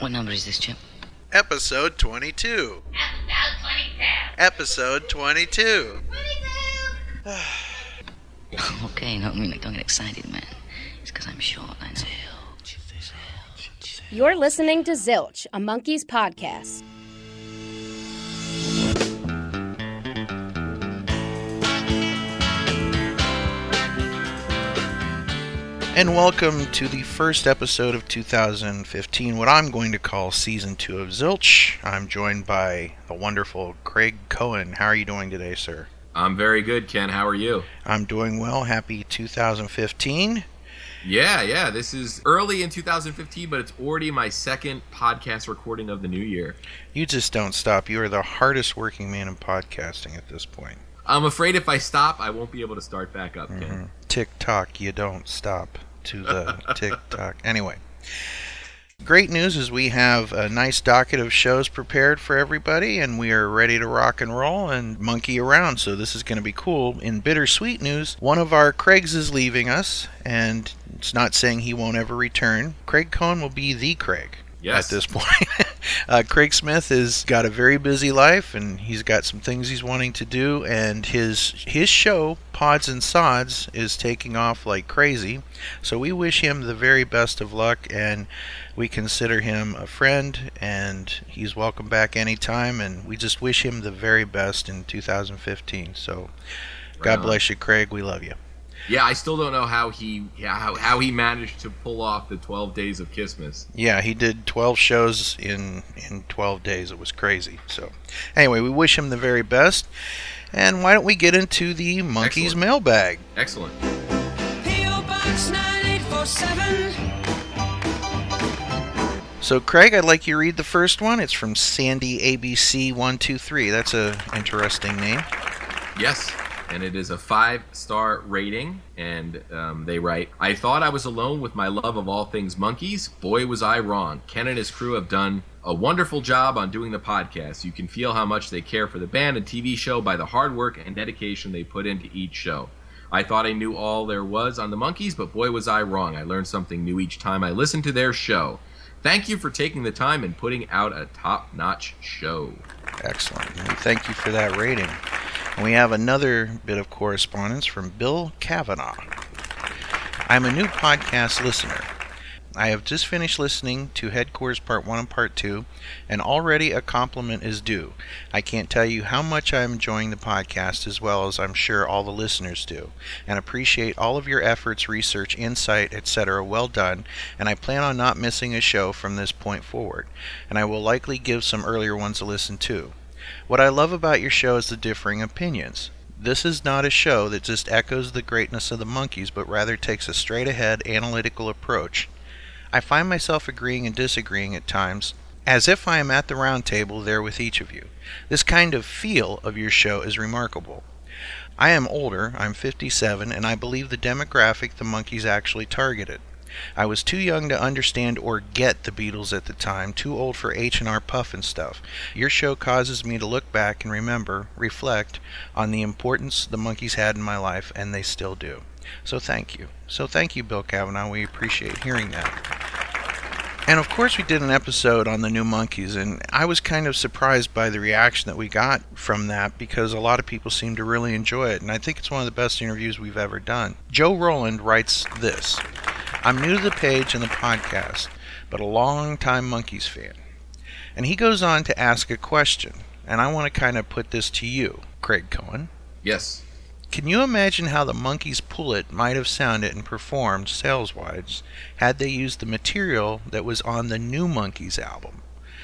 What number is this, Chip? Episode 22. Episode 22. Okay, don't get excited, man. It's because I'm short, and Zilch. You're listening to Zilch, a Monkeys podcast. And welcome to the first episode of 2015, what I'm going to call Season 2 of Zilch. I'm joined by the wonderful Craig Cohen. How are you doing today, sir? I'm very good, Ken. How are you? I'm doing well. Happy 2015. Yeah. This is early in 2015, but it's already my second podcast recording of the new year. You just don't stop. You are the hardest working man in podcasting at this point. I'm afraid if I stop, I won't be able to start back up, Ken. Tick-tock, you don't stop. To the tick-tock. Anyway, great news is we have a nice docket of shows prepared for everybody, and we are ready to rock and roll and monkey around, so this is going to be cool. In bittersweet news, one of our Craigs is leaving us, and it's not saying he won't ever return. Craig Cohen will be the Craig. Yes. At this point. Craig Smith has got a very busy life, and he's got some things he's wanting to do, and his show, Pods and Sods, is taking off like crazy. So we wish him the very best of luck, and we consider him a friend, and he's welcome back anytime, and we just wish him the very best in 2015. So God bless you, Craig. We love you. Yeah, I still don't know how he managed to pull off the 12 Days of Christmas. Yeah, he did 12 shows in 12 days. It was crazy. So, anyway, we wish him the very best. And why don't we get into the Monkeys mailbag? Excellent. P.O. Box 9847. So, Craig, I'd like you to read the first one. It's from Sandy ABC123. That's an interesting name. Yes. And it is a 5-star rating, and they write, I thought I was alone with my love of all things monkeys. Boy, was I wrong. Ken and his crew have done a wonderful job on doing the podcast. You can feel how much they care for the band and TV show by the hard work and dedication they put into each show. I thought I knew all there was on the Monkeys, but boy, was I wrong. I learned something new each time I listened to their show. Thank you for taking the time and putting out a top-notch show. Excellent. And thank you for that rating. And we have another bit of correspondence from Bill Kavanaugh. I'm a new podcast listener. I have just finished listening to Headquarters Part 1 and Part 2, and already a compliment is due. I can't tell you how much I'm enjoying the podcast, as well as I'm sure all the listeners do, and appreciate all of your efforts, research, insight, etc. Well done, and I plan on not missing a show from this point forward, and I will likely give some earlier ones a listen to. What I love about your show is the differing opinions. This is not a show that just echoes the greatness of the Monkeys, but rather takes a straight-ahead, analytical approach. I find myself agreeing and disagreeing at times, as if I am at the round table there with each of you. This kind of feel of your show is remarkable. I am older, I'm 57, and I believe the demographic the Monkeys actually targeted. I was too young to understand or get the Beatles at the time, too old for H&R Puff and stuff. Your show causes me to look back and reflect on the importance the Monkeys had in my life, and they still do. So thank you. So thank you, Bill Kavanaugh. We appreciate hearing that. And of course we did an episode on the new Monkeys, and I was kind of surprised by the reaction that we got from that, because a lot of people seem to really enjoy it, and I think it's one of the best interviews we've ever done. Joe Rowland writes this: I'm new to the page and the podcast, but a long-time Monkeys fan. And he goes on to ask a question, and I want to kind of put this to you, Craig Cohen. Yes. Can you imagine how the Monkeys' Pull It might have sounded and performed, sales-wise, had they used the material that was on the new Monkeys album?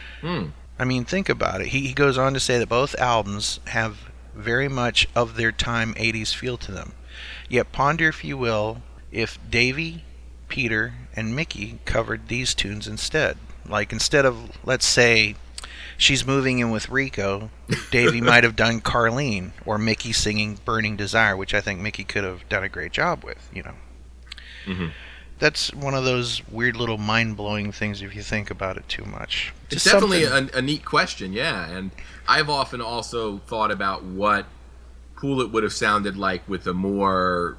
I mean, think about it. He goes on to say that both albums have very much of their time 80s feel to them. Yet ponder, if you will, if Davy, Peter, and Mickey covered these tunes instead. Like, instead of, let's say, She's Moving In With Rico, Davy might have done Carlene, or Mickey singing Burning Desire, which I think Mickey could have done a great job with, you know. Mm-hmm. That's one of those weird little mind-blowing things if you think about it too much. It's definitely a neat question, yeah. And I've often also thought about what Pull It would have sounded like with a more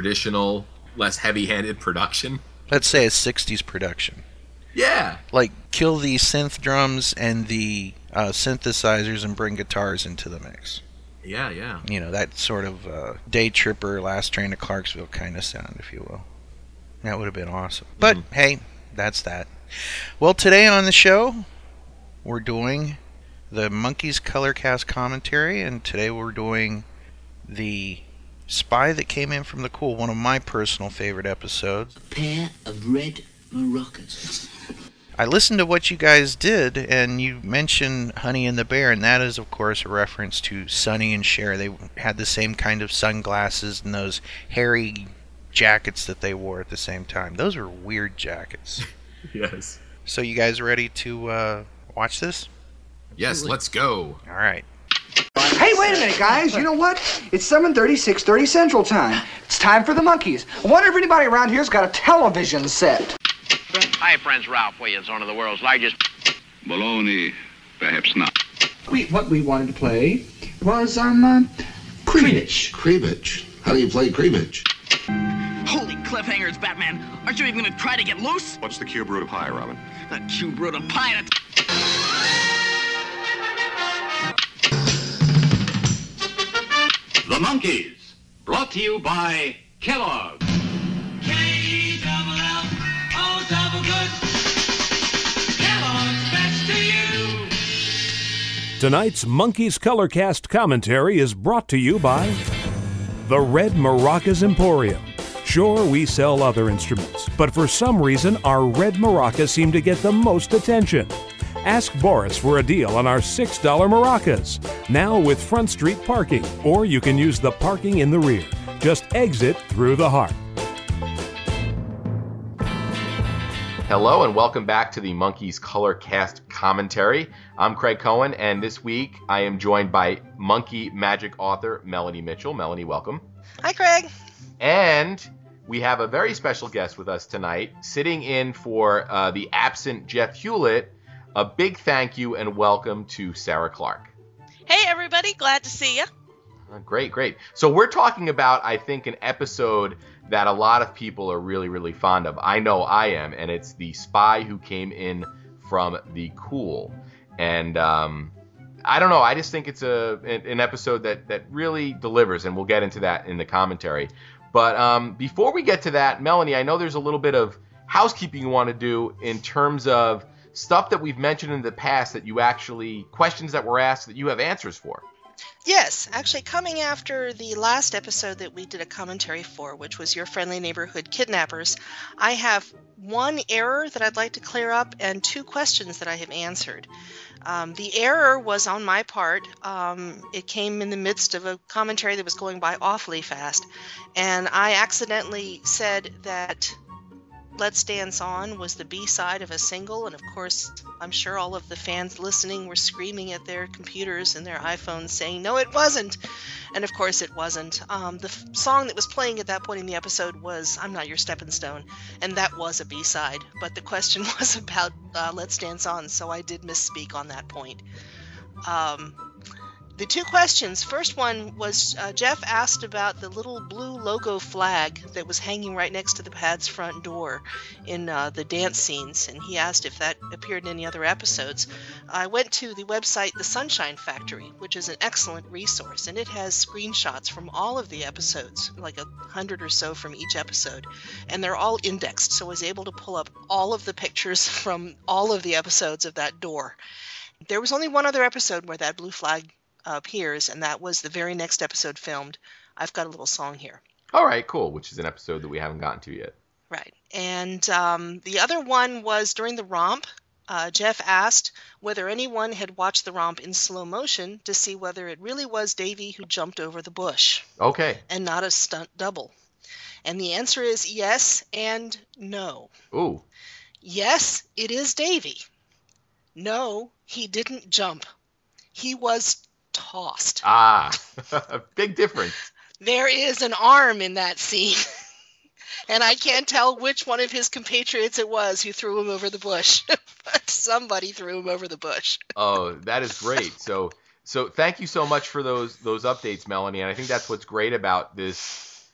traditional, less heavy-handed production. Let's say a 60s production. Yeah. Like kill the synth drums and the synthesizers and bring guitars into the mix. Yeah, yeah. You know, that sort of Day Tripper, Last Train to Clarksville kind of sound, if you will. That would have been awesome. But, hey, that's that. Well, today on the show, we're doing the Monkees Colorcast commentary, and today we're doing the Spy That Came In From the Cool, one of my personal favorite episodes. A pair of red maracas. I listened to what you guys did, and you mentioned Honey and the Bear, and that is, of course, a reference to Sonny and Cher. They had the same kind of sunglasses and those hairy jackets that they wore at the same time. Those were weird jackets. Yes. So you guys ready to watch this? Yes, let's go. All right. Hey, wait a minute, guys. You know what? It's 7:30, 6:30 Central Time. It's time for the Monkees. I wonder if anybody around here's got a television set. Hi, friends. Ralph Williams, one of the world's largest... Baloney, perhaps not. What we wanted to play was, cribbage. Cribbage? How do you play cribbage? Holy cliffhangers, Batman. Aren't you even going to try to get loose? What's the cube root of pi, Robin? The cube root of pi. The Monkees, brought to you by Kellogg. K-E-double-L-O-double-good. Kellogg's best to you. Tonight's Monkees Colorcast commentary is brought to you by the Red Maracas Emporium. Sure, we sell other instruments, but for some reason, our red maracas seem to get the most attention. Ask Boris for a deal on our $6 maracas, now with Front Street parking, or you can use the parking in the rear. Just exit through the heart. Hello and welcome back to the Monkees Colorcast commentary. I'm Craig Cohen, and this week I am joined by Monkey Magic author Melanie Mitchell. Melanie, welcome. Hi, Craig. And we have a very special guest with us tonight, sitting in for the absent Jeff Hewlett. A big thank you and welcome to Sarah Clark. Hey, everybody. Glad to see you. Great, great. So we're talking about, I think, an episode that a lot of people are really, really fond of. I know I am, and it's The Spy Who Came In From the Cool. And I don't know. I just think it's an episode that really delivers, and we'll get into that in the commentary. But before we get to that, Melanie, I know there's a little bit of housekeeping you want to do in terms of stuff that we've mentioned in the past that you actually, questions that were asked that you have answers for. Yes, actually coming after the last episode that we did a commentary for, which was Your Friendly Neighborhood Kidnappers, I have one error that I'd like to clear up and two questions that I have answered. The error was on my part. It came in the midst of a commentary that was going by awfully fast, and I accidentally said that Let's Dance On was the B-side of a single, and of course, I'm sure all of the fans listening were screaming at their computers and their iPhones saying, no, it wasn't! And of course it wasn't. The song that was playing at that point in the episode was I'm Not Your Stepping Stone, and that was a B-side, but the question was about Let's Dance On, so I did misspeak on that point. The two questions. First one was Jeff asked about the little blue logo flag that was hanging right next to the pad's front door in the dance scenes, and he asked if that appeared in any other episodes. I went to the website The Sunshine Factory, which is an excellent resource, and it has screenshots from all of the episodes, like 100 or so from each episode, and they're all indexed, so I was able to pull up all of the pictures from all of the episodes of that door. There was only one other episode where that blue flag appears, and that was the very next episode filmed. I've got a little song here. All right, cool, which is an episode that we haven't gotten to yet. Right. And the other one was during the romp. Jeff asked whether anyone had watched the romp in slow motion to see whether it really was Davy who jumped over the bush. Okay. And not a stunt double. And the answer is yes and no. Ooh. Yes, it is Davy. No, he didn't jump. He was tossed. Ah, big difference. There is an arm in that scene, and I can't tell which one of his compatriots it was who threw him over the bush, but somebody threw him over the bush. Oh, that is great. So thank you so much for those updates, Melanie, and I think that's what's great about this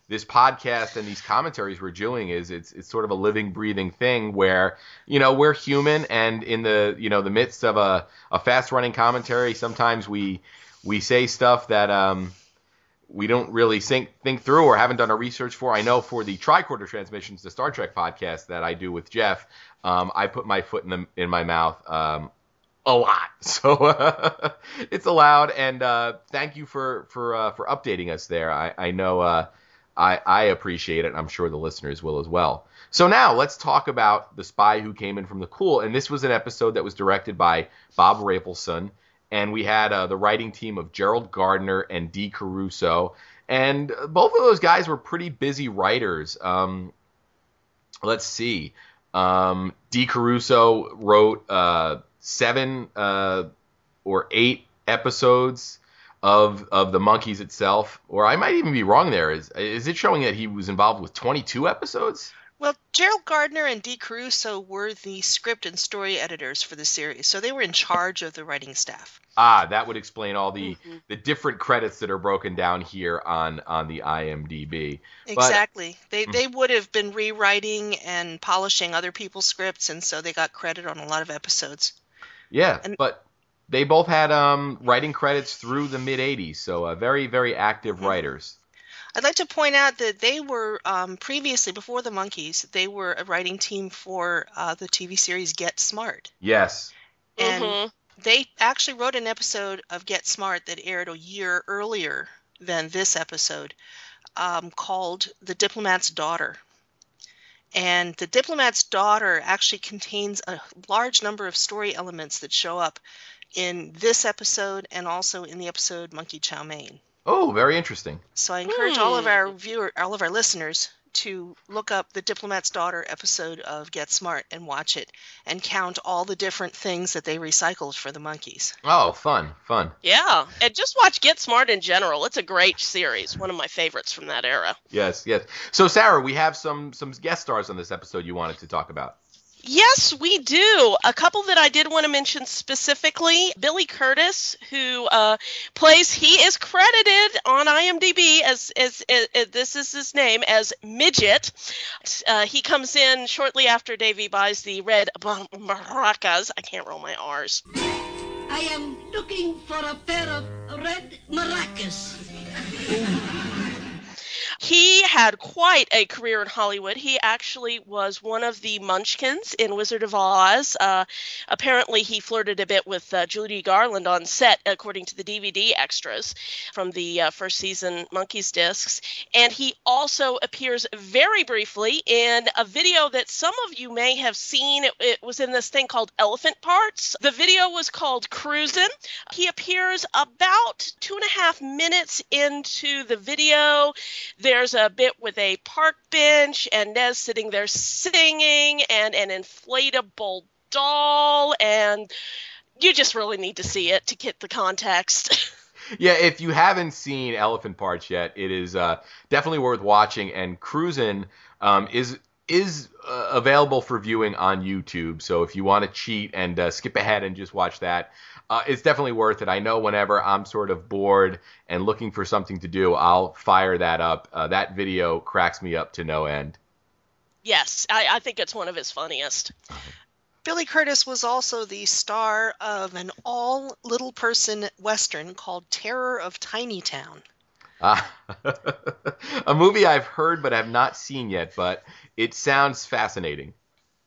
this podcast and these commentaries we're doing is it's sort of a living, breathing thing where, we're human, and in the, the midst of a fast-running commentary, sometimes we say stuff that we don't really think through or haven't done our research for. I know for the Tricorder Transmissions, the Star Trek podcast that I do with Jeff, I put my foot in my mouth a lot, so it's allowed. And thank you for updating us there. I know I appreciate it, and I'm sure the listeners will as well. So now let's talk about The Spy Who Came In From the Cool, and this was an episode that was directed by Bob Rafelson, and we had the writing team of Gerald Gardner and Dee Caruso, and both of those guys were pretty busy writers. Let's see. Dee Caruso wrote 7 or 8 episodes of the Monkees itself, or I might even be wrong there. Is it showing that he was involved with 22 episodes? Well, Gerald Gardner and Dee Caruso were the script and story editors for the series, so they were in charge of the writing staff. That would explain all the different credits that are broken down here on the IMDb. Exactly. They would have been rewriting and polishing other people's scripts, and so they got credit on a lot of episodes. Yeah, but they both had writing credits through the mid-'80s, so very, very active writers. I'd like to point out that they were previously, before the Monkees, they were a writing team for the TV series Get Smart. Yes. And they actually wrote an episode of Get Smart that aired a year earlier than this episode, called The Diplomat's Daughter. And The Diplomat's Daughter actually contains a large number of story elements that show up in this episode and also in the episode Monkey Chow Mein. Oh, very interesting. So I encourage all of our listeners to look up the Diplomat's Daughter episode of Get Smart and watch it and count all the different things that they recycled for the Monkees. Oh, fun. Yeah, and just watch Get Smart in general. It's a great series, one of my favorites from that era. Yes. So, Sarah, we have some guest stars on this episode you wanted to talk about. Yes, we do. A couple that I did want to mention specifically, Billy Curtis, who he is credited on IMDb as this is his name, as Midget. He comes in shortly after Davey buys the red maracas. I can't roll my R's. I am looking for a pair of red maracas. He had quite a career in Hollywood. He actually was one of the Munchkins in Wizard of Oz. Apparently, he flirted a bit with Judy Garland on set, according to the DVD extras from the first season Monkees discs. And he also appears very briefly in a video that some of you may have seen. It was in this thing called Elephant Parts. The video was called Cruisin'. He appears about 2.5 minutes into the video. There's a bit with a park bench and Nez sitting there singing and an inflatable doll, and you just really need to see it to get the context. Yeah, if you haven't seen Elephant Parts yet, it is definitely worth watching. And Cruisin' is available for viewing on YouTube. So if you want to cheat and skip ahead and just watch that, it's definitely worth it. I know whenever I'm sort of bored and looking for something to do, I'll fire that up. That video cracks me up to no end. Yes, I think it's one of his funniest. Billy Curtis was also the star of an all-little-person Western called Terror of Tiny Town. A movie I've heard but have not seen yet, but it sounds fascinating.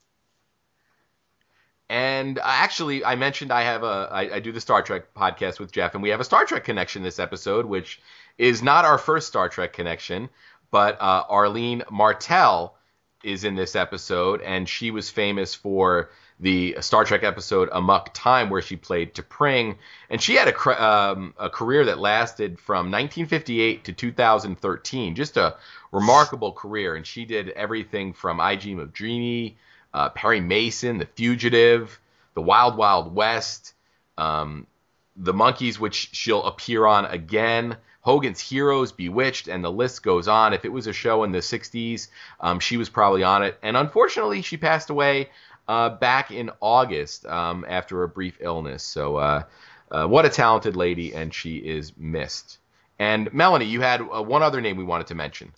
And actually, I mentioned I do the Star Trek podcast with Jeff, and we have a Star Trek connection this episode, which is not our first Star Trek connection, but Arlene Martell is in this episode, and she was famous for the Star Trek episode Amok Time, where she played T'Pring, and she had a career that lasted from 1958 to 2013, just a remarkable career, and she did everything from I Dream of Jeannie, Perry Mason, The Fugitive, The Wild Wild West, The Monkees, which she'll appear on again, Hogan's Heroes, Bewitched, and the list goes on. If it was a show in the 60s, she was probably on it. And unfortunately, she passed away back in August after a brief illness. So what a talented lady, and she is missed. And Melanie, you had one other name we wanted to mention.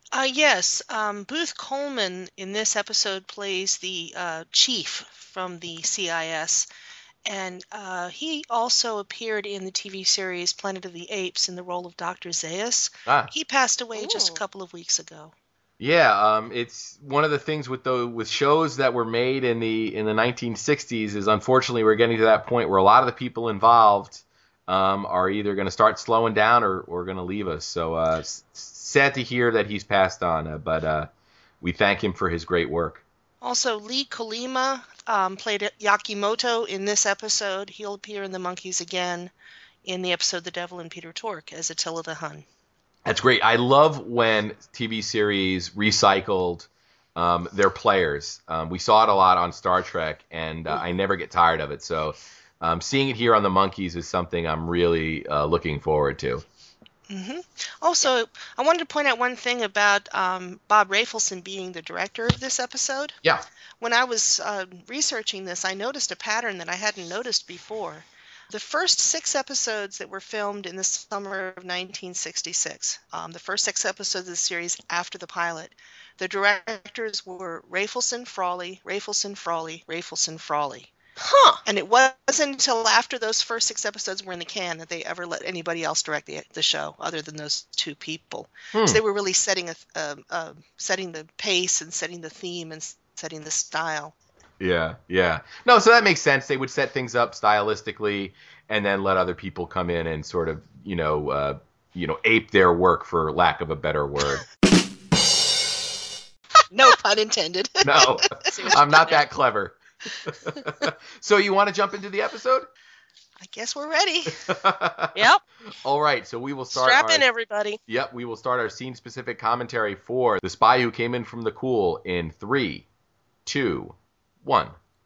Yes. Booth Coleman in this episode plays the chief from the CIS. And he also appeared in the TV series Planet of the Apes in the role of Dr. Zaius. He passed away just a couple of weeks ago. Yeah, it's one of the things with shows that were made in the 1960s is unfortunately we're getting to that point where a lot of the people involved are either going to start slowing down or going to leave us. So sad to hear that he's passed on, but we thank him for his great work. Also, Lee Kolima played Yakimoto in this episode. He'll appear in The Monkees again in the episode The Devil and Peter Tork as Attila the Hun. That's great. I love when TV series recycled their players. We saw it a lot on Star Trek, and I never get tired of it. So seeing it here on The Monkees is something I'm really looking forward to. Mm-hmm. Also, I wanted to point out one thing about Bob Rafelson being the director of this episode. Yeah. When I was researching this, I noticed a pattern that I hadn't noticed before. The first 6 episodes that were filmed in the summer of 1966, the first 6 episodes of the series after the pilot, the directors were Rafelson, Frawley, Rafelson, Frawley, Rafelson, Frawley. Huh. And it wasn't until after those first 6 episodes were in the can that they ever let anybody else direct the show other than those 2 people. So they were really setting the pace and setting the theme and setting the style. Yeah. No, so that makes sense. They would set things up stylistically and then let other people come in and sort of, ape their work, for lack of a better word. No pun intended. No, I'm not that clever. So you want to jump into the episode? I guess we're ready. Yep. All right, so we will start. Strap in, everybody. Yep, we will start our scene-specific commentary for The Spy Who Came In From the Cool in 3, 2, 1.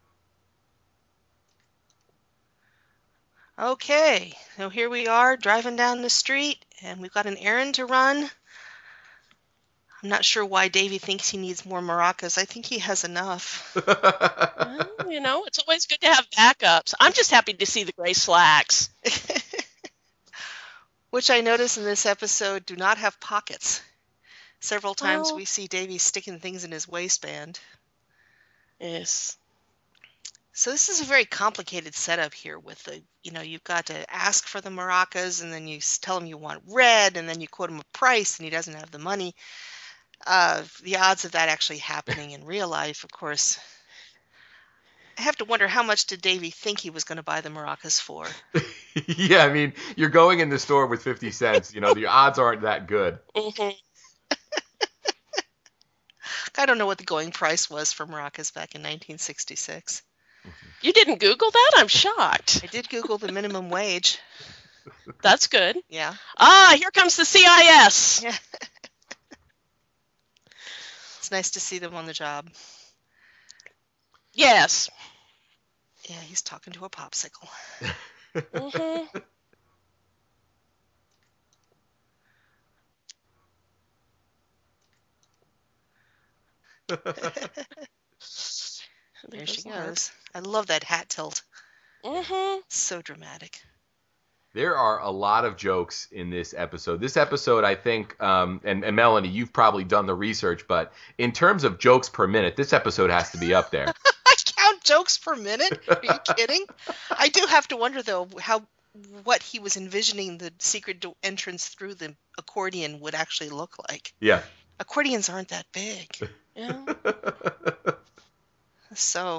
Okay, so here we are driving down the street, and we've got an errand to run. I'm not sure why Davy thinks he needs more maracas. I think he has enough. Well, it's always good to have backups. I'm just happy to see the gray slacks. Which I notice in this episode do not have pockets. Several times we see Davy sticking things in his waistband. Yes. So this is a very complicated setup here with you've got to ask for the maracas, and then you tell him you want red, and then you quote him a price, and he doesn't have the money. The odds of that actually happening in real life, of course. I have to wonder, how much did Davy think he was going to buy the maracas for? Yeah, I mean, you're going in the store with 50 cents. The odds aren't that good. Mm-hmm. I don't know what the going price was for maracas back in 1966. You didn't Google that? I'm shocked. I did Google the minimum wage. That's good. Yeah. Here comes the CIS. Yeah. It's nice to see them on the job. Yes. Yeah, he's talking to a popsicle. Mm-hmm. There she goes. I love that hat tilt. Mm-hmm. So dramatic. There are a lot of jokes in this episode. This episode, I think, and Melanie, you've probably done the research, but in terms of jokes per minute, this episode has to be up there. I count jokes per minute? Are you kidding? I do have to wonder, though, what he was envisioning the secret entrance through the accordion would actually look like. Yeah. Accordions aren't that big. Yeah. So,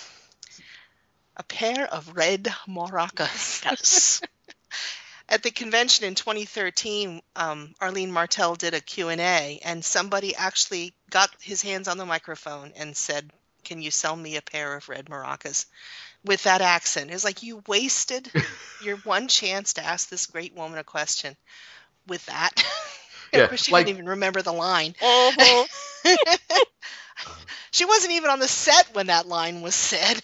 a pair of red maracas. Yes. At the convention in 2013, Arlene Martell did a Q&A, and somebody actually got his hands on the microphone and said, "Can you sell me a pair of red maracas?" With that accent. It was like, you wasted your one chance to ask this great woman a question with that. Yeah, of course, she didn't even remember the line. Mm-hmm. She wasn't even on the set when that line was said.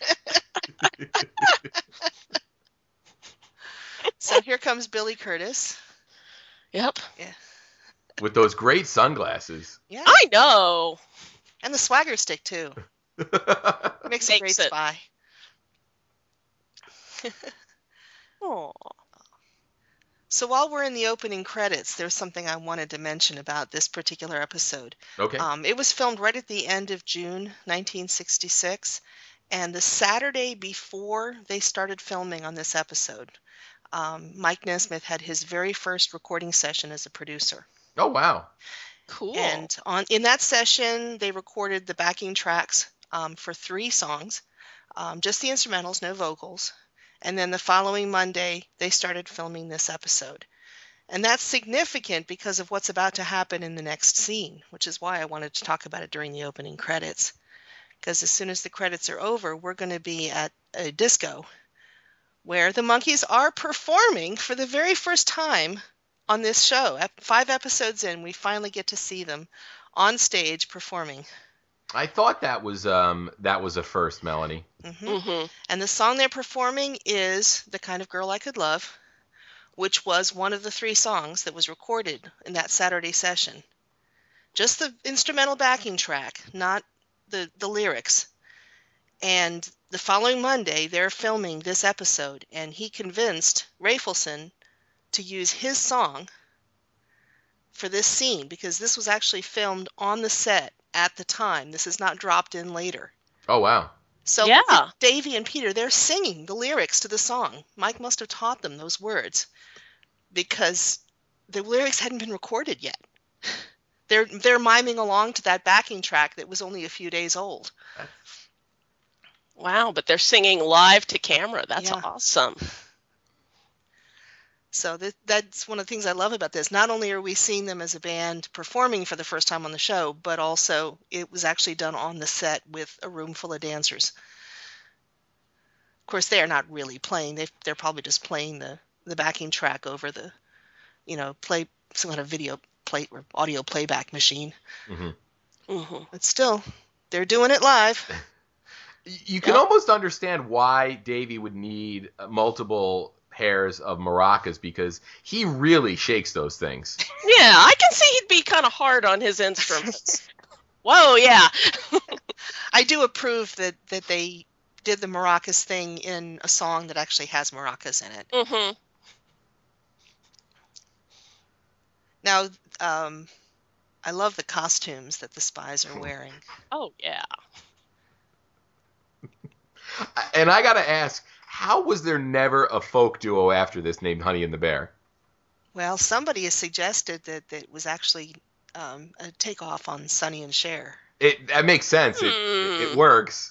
So here comes Billy Curtis. Yep. Yeah. With those great sunglasses. Yeah. I know. And the swagger stick, too. Makes a great spy. Aww. So while we're in the opening credits, there's something I wanted to mention about this particular episode. Okay. It was filmed right at the end of June 1966, and the Saturday before they started filming on this episode, Mike Nesmith had his very first recording session as a producer. Oh, wow. Cool. And in that session, they recorded the backing tracks for 3 songs, just the instrumentals, no vocals. And then the following Monday, they started filming this episode. And that's significant because of what's about to happen in the next scene, which is why I wanted to talk about it during the opening credits. Because as soon as the credits are over, we're going to be at a disco where the Monkees are performing for the very first time on this show. 5 episodes in, we finally get to see them on stage performing. I thought that was a first, Melanie. Mm-hmm. Mm-hmm. And the song they're performing is "The Kind of Girl I Could Love," which was one of the 3 songs that was recorded in that Saturday session. Just the instrumental backing track, not the lyrics. And the following Monday, they're filming this episode, and he convinced Rafelson to use his song for this scene because this was actually filmed on the set at the time. This is not dropped in later. Oh, wow. So Davy and Peter, they're singing the lyrics to the song. Mike must have taught them those words because the lyrics hadn't been recorded yet. They're miming along to that backing track that was only a few days old. Wow, but they're singing live to camera. That's awesome. So that's one of the things I love about this. Not only are we seeing them as a band performing for the first time on the show, but also it was actually done on the set with a room full of dancers. Of course, they're not really playing. They're probably just playing the backing track over the, play some kind of video play or audio playback machine. Mm-hmm. Mm-hmm. But still, they're doing it live. You can almost understand why Davy would need multiple pairs of maracas because he really shakes those things. Yeah, I can see he'd be kind of hard on his instruments. Whoa, yeah. I do approve that they did the maracas thing in a song that actually has maracas in it. Mm-hmm. Now, I love the costumes that the spies are wearing. Oh, yeah. And I gotta ask, how was there never a folk duo after this named Honey and the Bear? Well, somebody has suggested that it was actually a takeoff on Sonny and Cher. That makes sense. It works.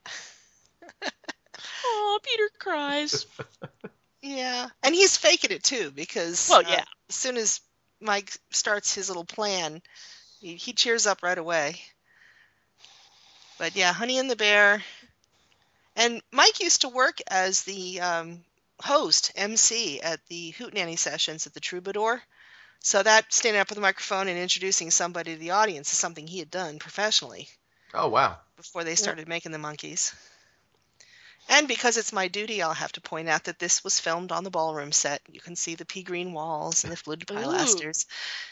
Oh, Peter cries. Yeah, and he's faking it too because as soon as Mike starts his little plan, he cheers up right away. But yeah, Honey and the Bear. And Mike used to work as the host, MC, at the Hootenanny sessions at the Troubadour. So that standing up with a microphone and introducing somebody to the audience is something he had done professionally. Oh, wow. Before they started making the Monkees. And because it's my duty, I'll have to point out that this was filmed on the ballroom set. You can see the pea green walls and the fluted pilasters.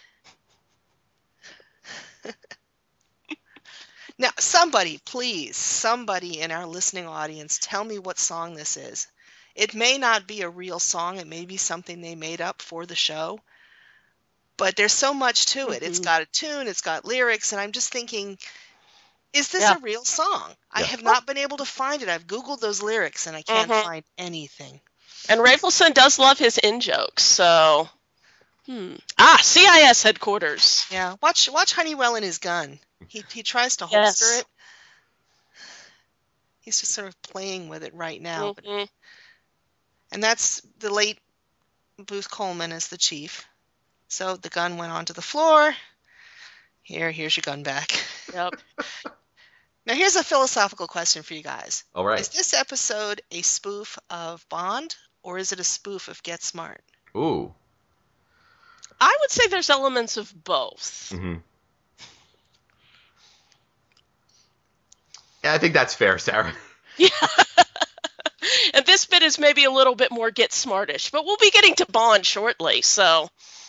Now, somebody in our listening audience, tell me what song this is. It may not be a real song. It may be something they made up for the show. But there's so much to it. Mm-hmm. It's got a tune, it's got lyrics, and I'm just thinking, is this a real song? Yeah. I have not been able to find it. I've Googled those lyrics, and I can't find anything. And Rafelson does love his in-jokes, so... CIS headquarters. Yeah, watch Honeywell and his gun. He tries to holster it. He's just sort of playing with it right now. Mm-hmm. And that's the late Booth Coleman as the chief. So the gun went onto the floor. Here's your gun back. Yep. Now here's a philosophical question for you guys. All right. Is this episode a spoof of Bond, or is it a spoof of Get Smart? Ooh. I would say there's elements of both. Mm-hmm. Yeah, I think that's fair, Sarah. Yeah. And this bit is maybe a little bit more Get Smartish, but we'll be getting to Bond shortly, so.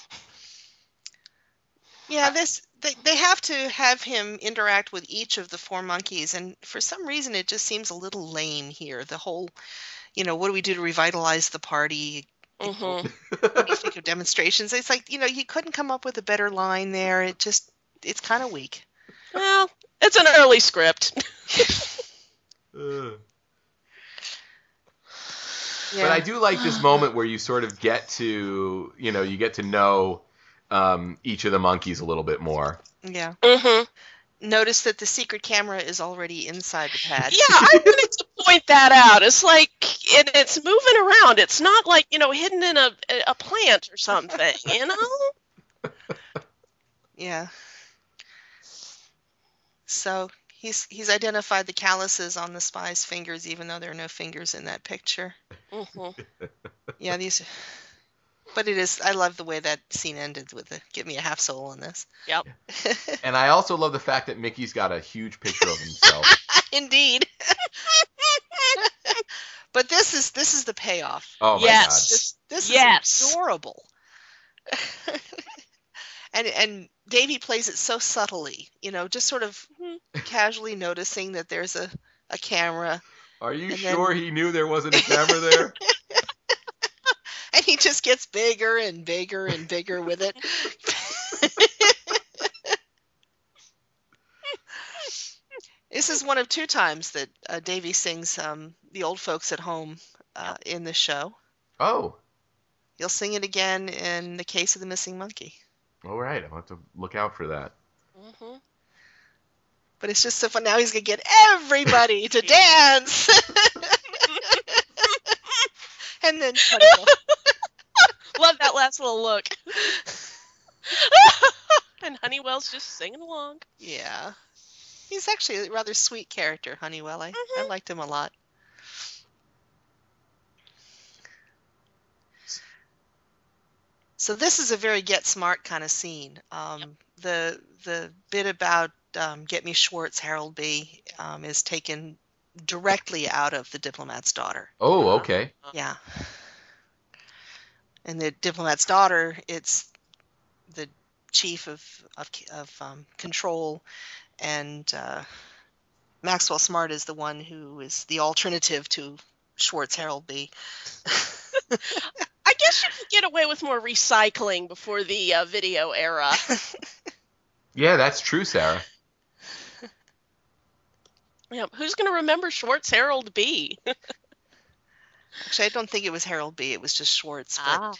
Yeah, they have to have him interact with each of the 4 Monkees, and for some reason it just seems a little lame here. The whole, what do we do to revitalize the party? When you think of demonstrations, it's like, you couldn't come up with a better line there. It's kind of weak. Well, it's an early script. But I do like this moment where you sort of get to, you get to know each of the monkeys a little bit more. Yeah. Notice that the secret camera is already inside the pad. Yeah, I wanted to point that out. It's like it's moving around. It's not like, hidden in a plant or something, Yeah. So he's identified the calluses on the spy's fingers, even though there are no fingers in that picture. Yeah, but I love the way that scene ended with give me a half soul on this. Yep. And I also love the fact that Mickey's got a huge picture of himself. Indeed. But this is the payoff. Oh my God. This is adorable. And Davy plays it so subtly, just sort of casually noticing that there's a camera. Are you sure he knew there wasn't a camera there? And he just gets bigger and bigger and bigger with it. This is one of 2 times that Davy sings The Old Folks at Home in the show. Oh. He'll sing it again in The Case of the Missing Monkey. All right. I'll have to look out for that. But it's just so fun. Now he's going to get everybody to dance. And then love that last little look. And Honeywell's just singing along. Yeah. He's actually a rather sweet character, Honeywell. I liked him a lot. So this is a very Get Smart kind of scene. The bit about Get Me Schwartz, Harold B. Is taken directly out of The Diplomat's Daughter. Oh, okay. Yeah. And The Diplomat's Daughter, it's the chief of control, and Maxwell Smart is the one who is the alternative to Schwartz Harold B. I guess you could get away with more recycling before the video era. Yeah, that's true, Sarah. Yeah, who's going to remember Schwartz Harold B? Actually, I don't think it was Harold B. It was just Schwartz. But...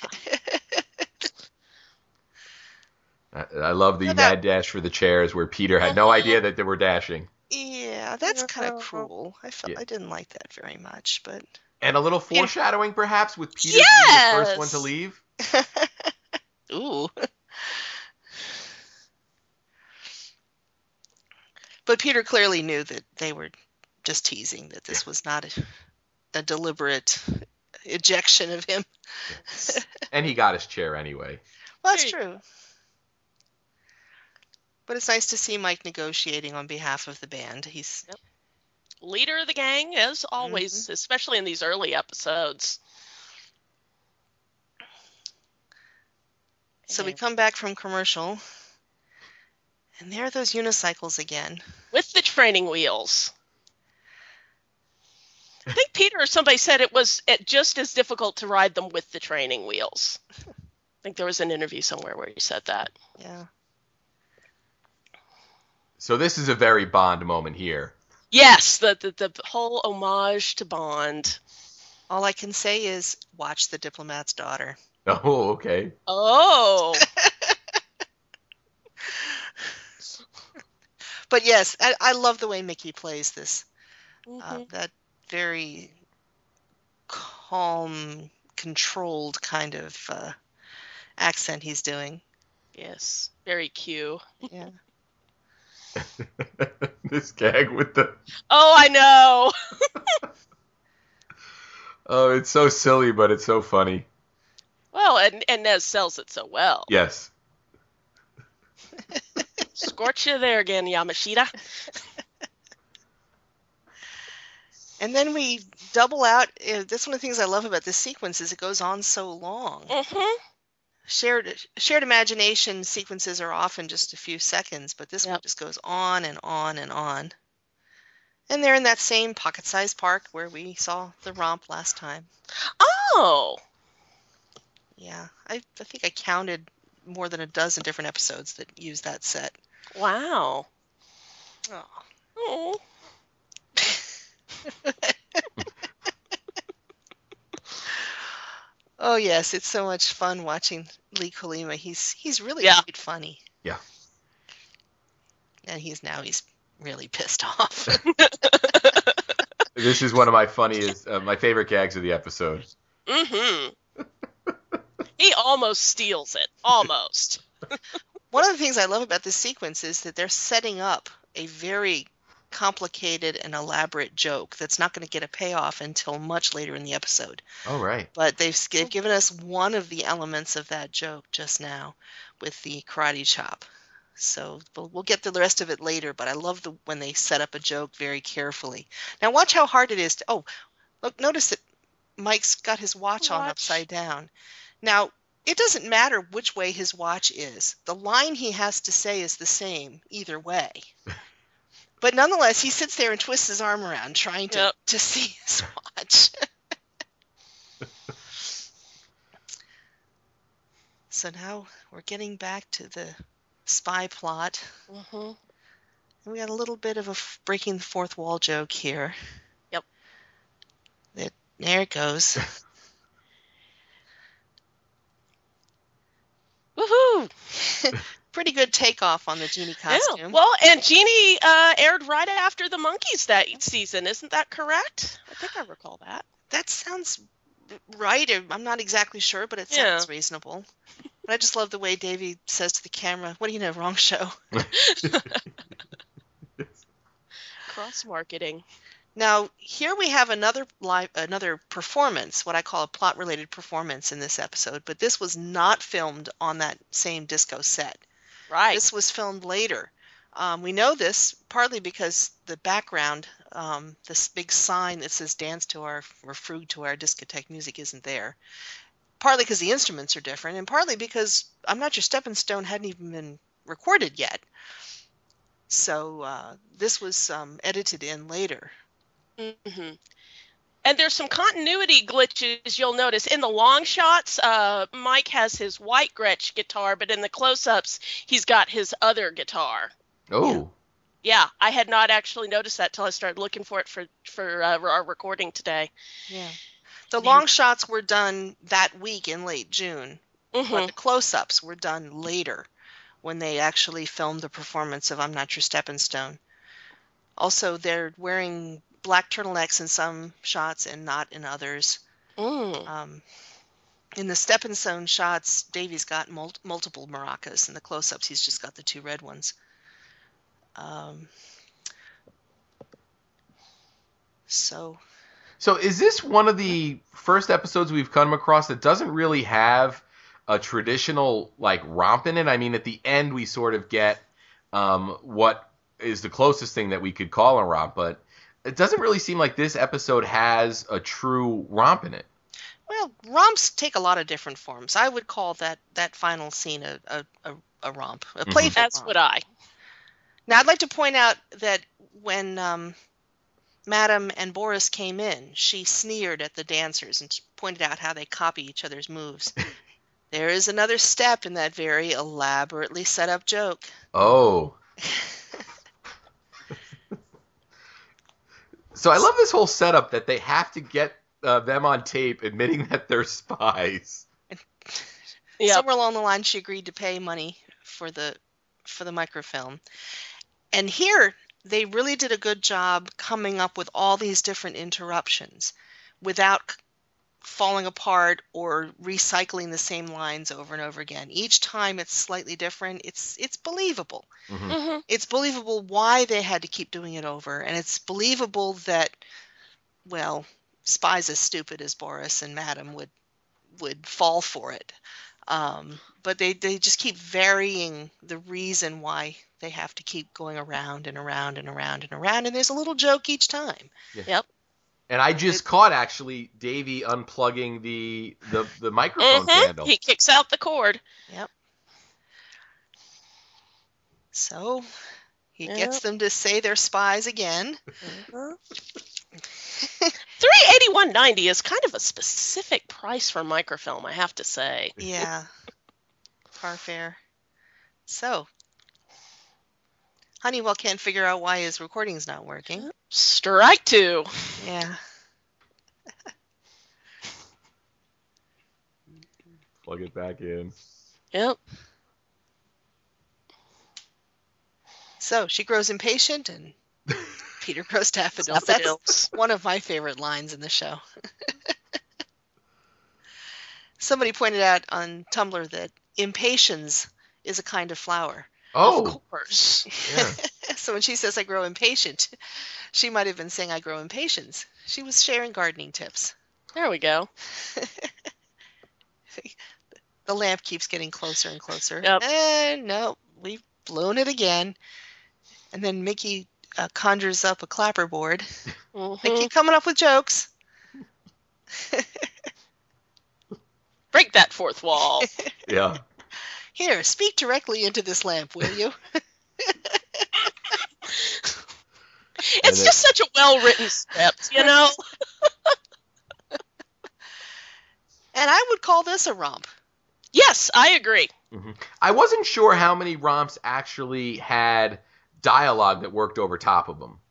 I love the mad dash for the chairs where Peter had no idea that they were dashing. Yeah, that's kind of cruel. I didn't like that very much, but... And a little foreshadowing, perhaps, with Peter being the first one to leave. Ooh. But Peter clearly knew that they were just teasing, that this was not a deliberate ejection of him. Yes. And he got his chair anyway. Well, that's true. But it's nice to see Mike negotiating on behalf of the band. He's leader of the gang, as always, especially in these early episodes. So we come back from commercial, and there are those unicycles again. With the training wheels. I think Peter or somebody said it was just as difficult to ride them with the training wheels. I think there was an interview somewhere where he said that. Yeah. So this is a very Bond moment here. Yes, the whole homage to Bond. All I can say is watch The Diplomat's Daughter. Oh, okay. Oh. But yes, I love the way Mickey plays this. That very calm, controlled kind of accent he's doing. Yes, very cute. Yeah. This gag with the... Oh, I know. Oh, it's so silly, but it's so funny. Well, and Nez sells it so well. Yes. Scorch you there again, Yamashita. And then we double out. That's one of the things I love about this sequence is it goes on so long. Shared imagination sequences are often just a few seconds, but this one just goes on and on and on. And they're in that same pocket-sized park where we saw the romp last time. Oh! Yeah, I think I counted more than a dozen different episodes that use that set. Wow. Oh. Oh yes, it's so much fun watching Lee Kolima. He's really quite funny. Yeah. And he's really pissed off. This is one of my funniest, my favorite gags of the episode. Mm-hmm. He almost steals it. Almost. One of the things I love about this sequence is that they're setting up a very complicated and elaborate joke that's not going to get a payoff until much later in the episode. Oh, right. But they've given us one of the elements of that joke just now with the karate chop. So we'll get to the rest of it later, but I love when they set up a joke very carefully. Now watch how hard it is to... Oh, look, notice that Mike's got his watch on upside down. Now, it doesn't matter which way his watch is. The line he has to say is the same either way. But nonetheless, he sits there and twists his arm around trying to see his watch. So now we're getting back to the spy plot. Mm-hmm. We got a little bit of a breaking the fourth wall joke here. Yep. There it goes. Woohoo! Pretty good takeoff on the Genie costume. Yeah. Well, and Genie aired right after the Monkees that season. Isn't that correct? I think I recall that. That sounds right. I'm not exactly sure, but it sounds reasonable. But I just love the way Davey says to the camera, "What do you know? Wrong show." Cross-marketing. Now, here we have another performance, what I call a plot-related performance in this episode, but this was not filmed on that same disco set. Right. This was filmed later. We know this partly because the background, this big sign that says "Dance to our" or "Frug to our discotheque music" isn't there. Partly because the instruments are different, and partly because I'm Not Your Stepping Stone hadn't even been recorded yet. So this was edited in later. Mm-hmm. And there's some continuity glitches you'll notice. In the long shots, Mike has his white Gretsch guitar, but in the close-ups, he's got his other guitar. Oh. Yeah, I had not actually noticed that till I started looking for it for our recording today. Yeah. The long shots were done that week in late June, but the close-ups were done later when they actually filmed the performance of I'm Not Your Stepping Stone. Also, they're wearing black turtlenecks in some shots and not in others. In the Stepping Stone shots, Davey's got multiple maracas. In the close-ups, he's just got the two red ones. So is this one of the first episodes we've come across that doesn't really have a traditional romp in it? I mean, at the end we sort of get what is the closest thing that we could call a romp, but it doesn't really seem like this episode has a true romp in it. Well, romps take a lot of different forms. I would call that final scene a romp, a playful That's romp. what I. Now, I'd like to point out that when Madam and Boris came in, she sneered at the dancers and pointed out how they copy each other's moves. There is another step in that very elaborately set up joke. Oh. So I love this whole setup that they have to get them on tape admitting that they're spies. Somewhere along the line, she agreed to pay money for the microfilm. And here, they really did a good job coming up with all these different interruptions without falling apart or recycling the same lines over and over again. Each time it's slightly different. It's believable. Mm-hmm. It's believable why they had to keep doing it over, and it's believable that, well, spies as stupid as Boris and Madam would fall for it. But they just keep varying the reason why they have to keep going around and around and around and around, and there's a little joke each time. Yeah. Yep. And I just caught, actually, Davey unplugging the microphone candle. He kicks out the cord. Yep. So he gets them to say they're spies again. $381.90 is kind of a specific price for microfilm, I have to say. Yeah. Car fare. So, Honeywell can't figure out why his recording's not working. Strike two. Yeah. Plug it back in. Yep. So she grows impatient and Peter grows daffodils. That's one of my favorite lines in the show. Somebody pointed out on Tumblr that impatience is a kind of flower. Oh. Of course. Yeah. So when she says I grow impatient, she might have been saying I grow impatience. She was sharing gardening tips. There we go. The lamp keeps getting closer and closer. Yep. And no, we've blown it again. And then Mickey conjures up a clapperboard. Mm-hmm. They keep coming up with jokes. Break that fourth wall. Yeah. Here, speak directly into this lamp, will you? It's just such a well-written script, you know? And I would call this a romp. Yes, I agree. Mm-hmm. I wasn't sure how many romps actually had dialogue that worked over top of them.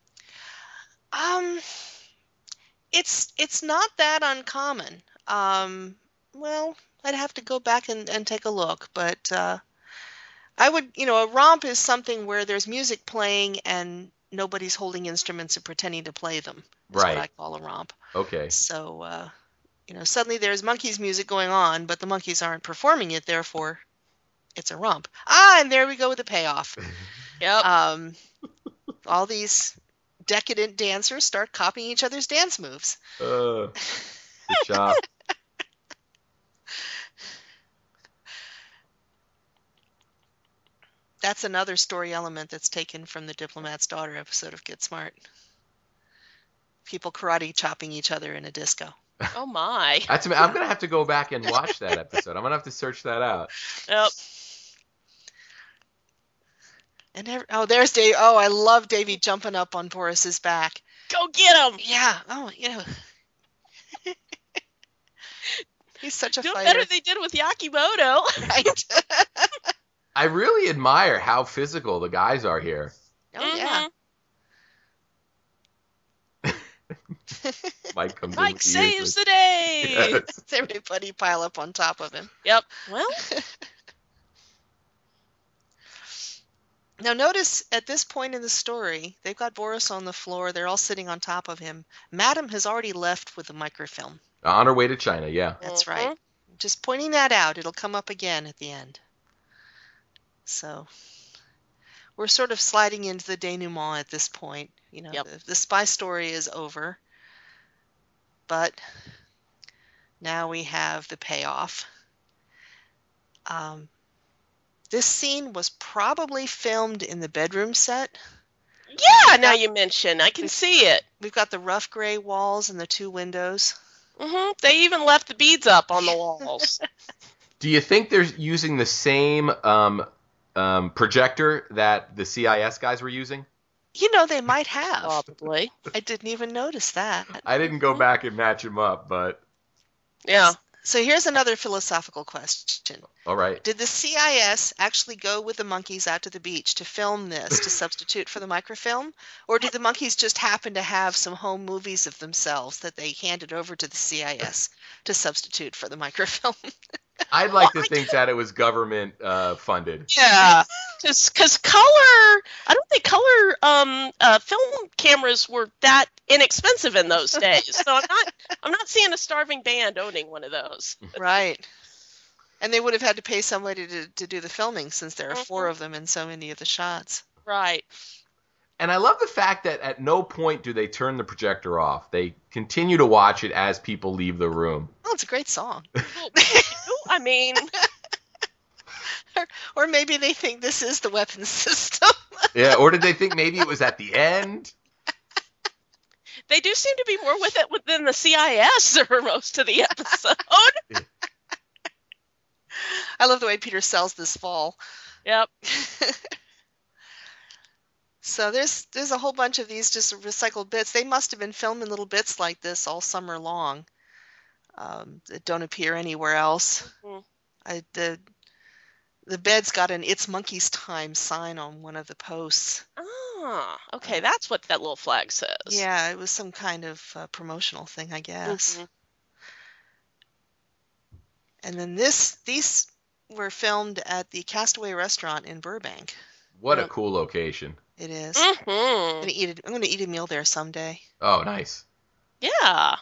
It's not that uncommon. Well, I'd have to go back and take a look, but I would, a romp is something where there's music playing and nobody's holding instruments and pretending to play them. That's Right. what I call a romp. Okay. So, suddenly there's monkeys music going on, but the monkeys aren't performing it, therefore it's a romp. And there we go with the payoff. Yep. All these decadent dancers start copying each other's dance moves. Good job. That's another story element that's taken from the Diplomat's Daughter episode of Get Smart. People karate chopping each other in a disco. Oh my. I'm going to have to go back and watch that episode. I'm going to have to search that out. Yep. And there's Dave. Oh, I love Davey jumping up on Boris's back. Go get him. Yeah. Oh, he's such a Doing fighter. better than they did with Yakimoto. Right. I really admire how physical the guys are here. Oh, yeah. Mike comes Mike saves the day. Yes. Everybody pile up on top of him. Yep. Well. Now notice at this point in the story, they've got Boris on the floor. They're all sitting on top of him. Madam has already left with the microfilm. On her way to China, yeah. That's right. Just pointing that out. It'll come up again at the end. So we're sort of sliding into the denouement at this point. Yep. The spy story is over. But now we have the payoff. This scene was probably filmed in the bedroom set. Yeah, now you mention. I can see it. We've got the rough gray walls and the two windows. Mm-hmm. They even left the beads up on the walls. Do you think they're using the same projector that the CIS guys were using? They might have. Probably. I didn't even notice that. I didn't go back and match them up, but... Yeah. So here's another philosophical question. All right. Did the CIS actually go with the monkeys out to the beach to film this to substitute for the microfilm? Or did the monkeys just happen to have some home movies of themselves that they handed over to the CIS to substitute for the microfilm? I'd like to think that it was government funded. Yeah. Because I don't think color film cameras were that inexpensive in those days. So I'm not seeing a starving band owning one of those. Right. And they would have had to pay somebody to do the filming since there are four of them in so many of the shots. Right. And I love the fact that at no point do they turn the projector off. They continue to watch it as people leave the room. Oh, it's a great song. I mean... or maybe they think this is the weapons system. Yeah, or did they think maybe it was at the end? They do seem to be more with it than the CIS for most of the episode. I love the way Peter sells this fall. Yep. So there's a whole bunch of these just recycled bits. They must have been filming little bits like this all summer long that don't appear anywhere else. The bed's got an "It's Monkeys Time" sign on one of the posts. Ah, okay, that's what that little flag says. Yeah, it was some kind of promotional thing, I guess. Mm-hmm. And then these were filmed at the Castaway Restaurant in Burbank. What a cool location. It is. Mm-hmm. I'm gonna eat a meal there someday. Oh, nice. Yeah.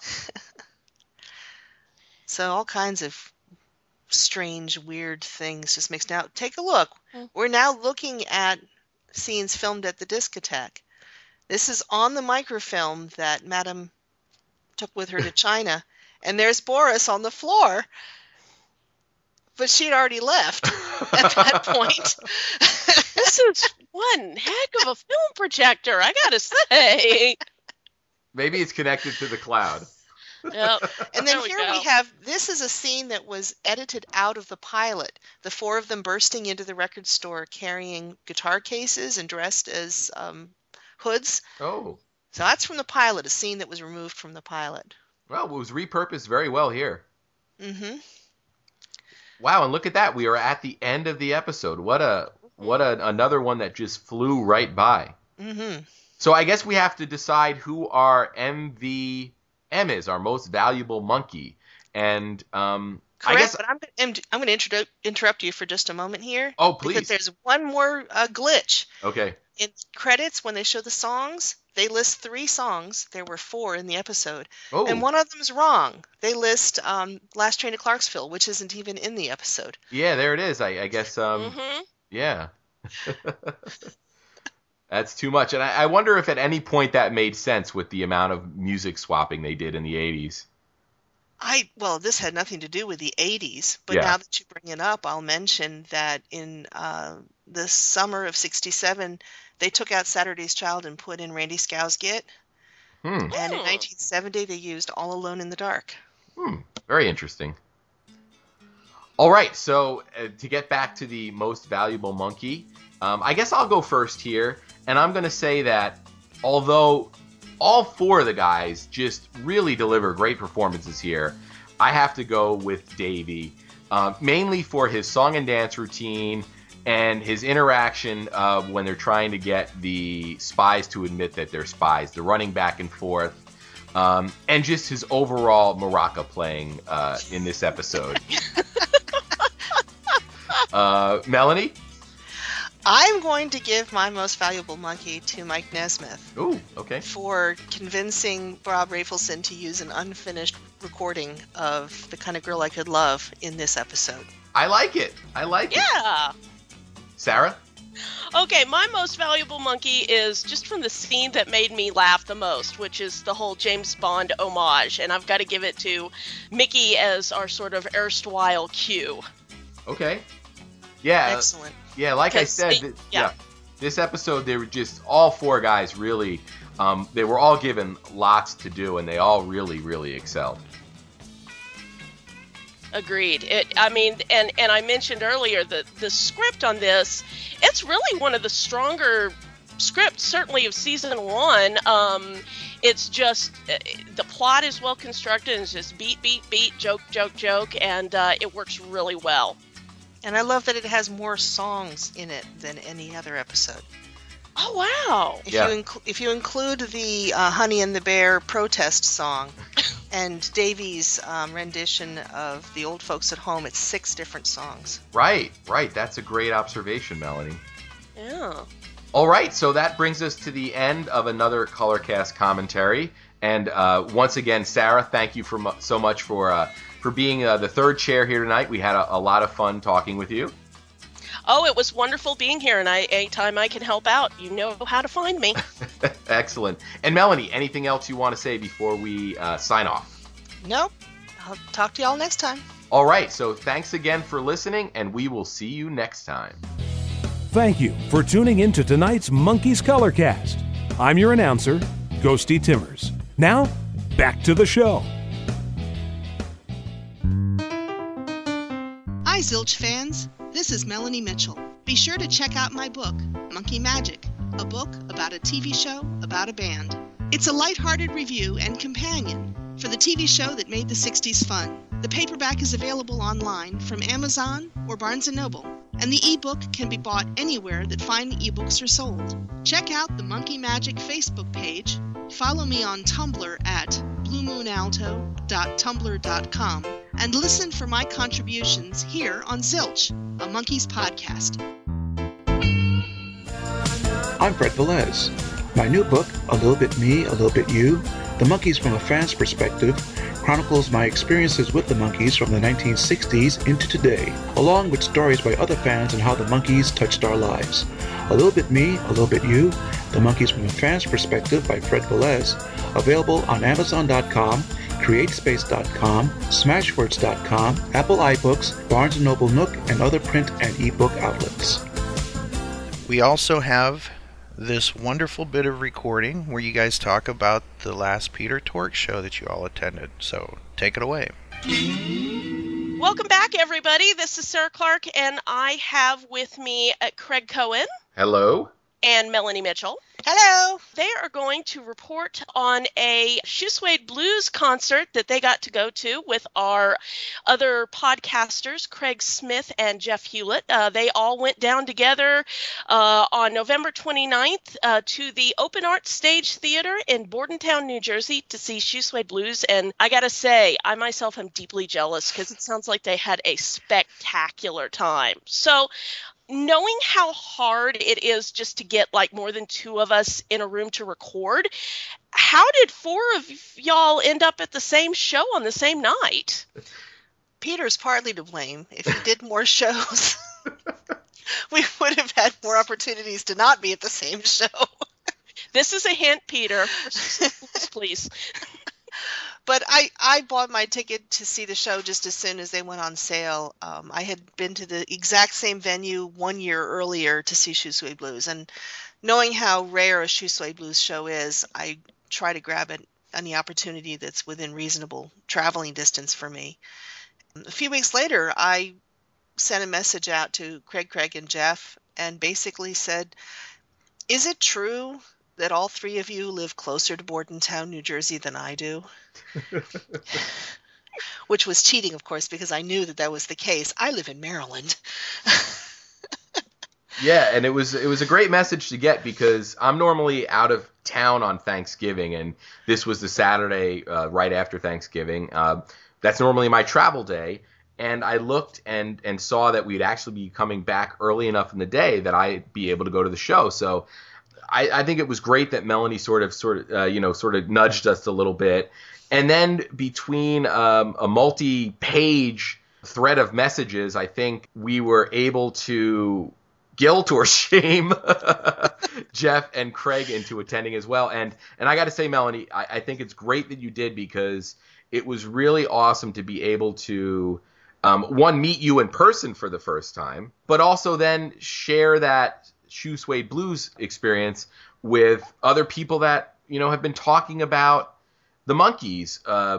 So all kinds of strange, weird things just mixed out. Take a look. We're now looking at scenes filmed at the discotheque. This is on the microfilm that Madame took with her to China. And there's Boris on the floor. But she'd already left at that point. This is one heck of a film projector, I gotta say. Maybe it's connected to the cloud. Yep. And then here we have, this is a scene that was edited out of the pilot. The four of them bursting into the record store carrying guitar cases and dressed as hoods. Oh. So that's from the pilot, a scene that was removed from the pilot. Well, it was repurposed very well here. Mm-hmm. Wow, and look at that. We are at the end of the episode. Another one that just flew right by. Mm-hmm. So I guess we have to decide who our MVM is, our most valuable monkey. And correct, I guess but I'm going to interrupt you for just a moment here. Oh, please. Because there's one more glitch. Okay. In credits, when they show the songs, they list 3 songs. There were 4 in the episode. Oh. And one of them's wrong. They list Last Train to Clarksville, which isn't even in the episode. Yeah, there it is. I guess, yeah. That's too much. And I wonder if at any point that made sense with the amount of music swapping they did in the 80s. Well, this had nothing to do with the 80s, but Yeah. now that you bring it up, I'll mention that in the summer of '67, they took out Saturday's Child and put in Randy Scow's Git. And in 1970, they used All Alone in the Dark. Very interesting. All right, so to get back to the most valuable monkey, I guess I'll go first here, and I'm going to say that although all 4 of the guys just really deliver great performances here, I have to go with Davey, mainly for his song and dance routine and his interaction when they're trying to get the spies to admit that they're spies, the running back and forth, and just his overall maraca playing in this episode. Melanie? I'm going to give my most valuable monkey to Mike Nesmith. Ooh, okay. For convincing Bob Rafelson to use an unfinished recording of The Kind of Girl I Could Love in this episode. I like it. Yeah. Sarah? Okay, my most valuable monkey is just from the scene that made me laugh the most, which is the whole James Bond homage, and I've got to give it to Mickey as our sort of erstwhile Q. Okay. Yeah. Excellent. Yeah, like I said, this episode, they were just, all 4 guys really, they were all given lots to do, and they all really, really excelled. Agreed. And I mentioned earlier that the script on this, it's really one of the stronger scripts, certainly of season 1. It's just, the plot is well constructed, and it's just beat, joke, and it works really well. And I love that it has more songs in it than any other episode. Oh, wow. If you include the Honey and the Bear protest song and Davy's rendition of The Old Folks at Home, it's 6 different songs. Right. That's a great observation, Melanie. Yeah. All right, so that brings us to the end of another Colorcast commentary. And once again, Sarah, thank you so much for being the 3rd chair here tonight. We had a lot of fun talking with you. Oh, it was wonderful being here, and anytime I can help out, you know how to find me. Excellent. And Melanie, anything else you want to say before we sign off? Nope. I'll talk to y'all next time. All right, so thanks again for listening, and we will see you next time. Thank you for tuning in to tonight's Monkeys Colorcast. I'm your announcer, Ghosty Timmers. Now, back to the show. Hi, Zilch fans. This is Melanie Mitchell. Be sure to check out my book, Monkey Magic, a book about a TV show about a band. It's a lighthearted review and companion for the TV show that made the 60s fun. The paperback is available online from Amazon or Barnes & Noble, and the ebook can be bought anywhere that fine ebooks are sold. Check out the Monkey Magic Facebook page, follow me on Tumblr at bluemoonalto.tumblr.com, and listen for my contributions here on Zilch, a Monkeys podcast. I'm Fred Velez. My new book, A Little Bit Me, A Little Bit You, The Monkeys from a Fan's Perspective, chronicles my experiences with the Monkeys from the 1960s into today, along with stories by other fans and how the Monkeys touched our lives. A Little Bit Me, A Little Bit You, The Monkeys from a Fan's Perspective by Fred Velez, available on Amazon.com, CreateSpace.com, Smashwords.com, Apple iBooks, Barnes & Noble Nook, and other print and ebook outlets. We also have this wonderful bit of recording where you guys talk about the last Peter Tork show that you all attended. So take it away. Welcome back, everybody. This is Sarah Clark, and I have with me Craig Cohen. Hello. And Melanie Mitchell. Hello. They are going to report on a Shoe Suede Blues concert that they got to go to with our other podcasters, Craig Smith and Jeff Hewlett. They all went down together on November 29th to the Open Art Stage Theater in Bordentown, New Jersey to see Shoe Suede Blues. And I got to say, I myself am deeply jealous because it sounds like they had a spectacular time. So, knowing how hard it is just to get like more than two of us in a room to record, how did four of y'all end up at the same show on the same night? Peter's partly to blame. If he did more shows, we would have had more opportunities to not be at the same show. This is a hint, Peter. Please. But I bought my ticket to see the show just as soon as they went on sale. I had been to the exact same venue 1 year earlier to see Shoe Suede Blues. And knowing how rare a Shoe Suede Blues show is, I try to grab any opportunity that's within reasonable traveling distance for me. A few weeks later, I sent a message out to Craig, and Jeff and basically said, is it true that all three of you live closer to Bordentown, New Jersey than I do? Which was cheating, of course, because I knew that was the case. I live in Maryland. Yeah, and it was a great message to get because I'm normally out of town on Thanksgiving, and this was the Saturday right after Thanksgiving. That's normally my travel day, and I looked and saw that we'd actually be coming back early enough in the day that I'd be able to go to the show. So I think it was great that Melanie sort of nudged us a little bit. And then between a multi-page thread of messages, I think we were able to guilt or shame Jeff and Craig into attending as well. And I got to say, Melanie, I think it's great that you did because it was really awesome to be able to, one, meet you in person for the first time, but also then share that Shoe Suede Blues experience with other people that, have been talking about the Monkeys,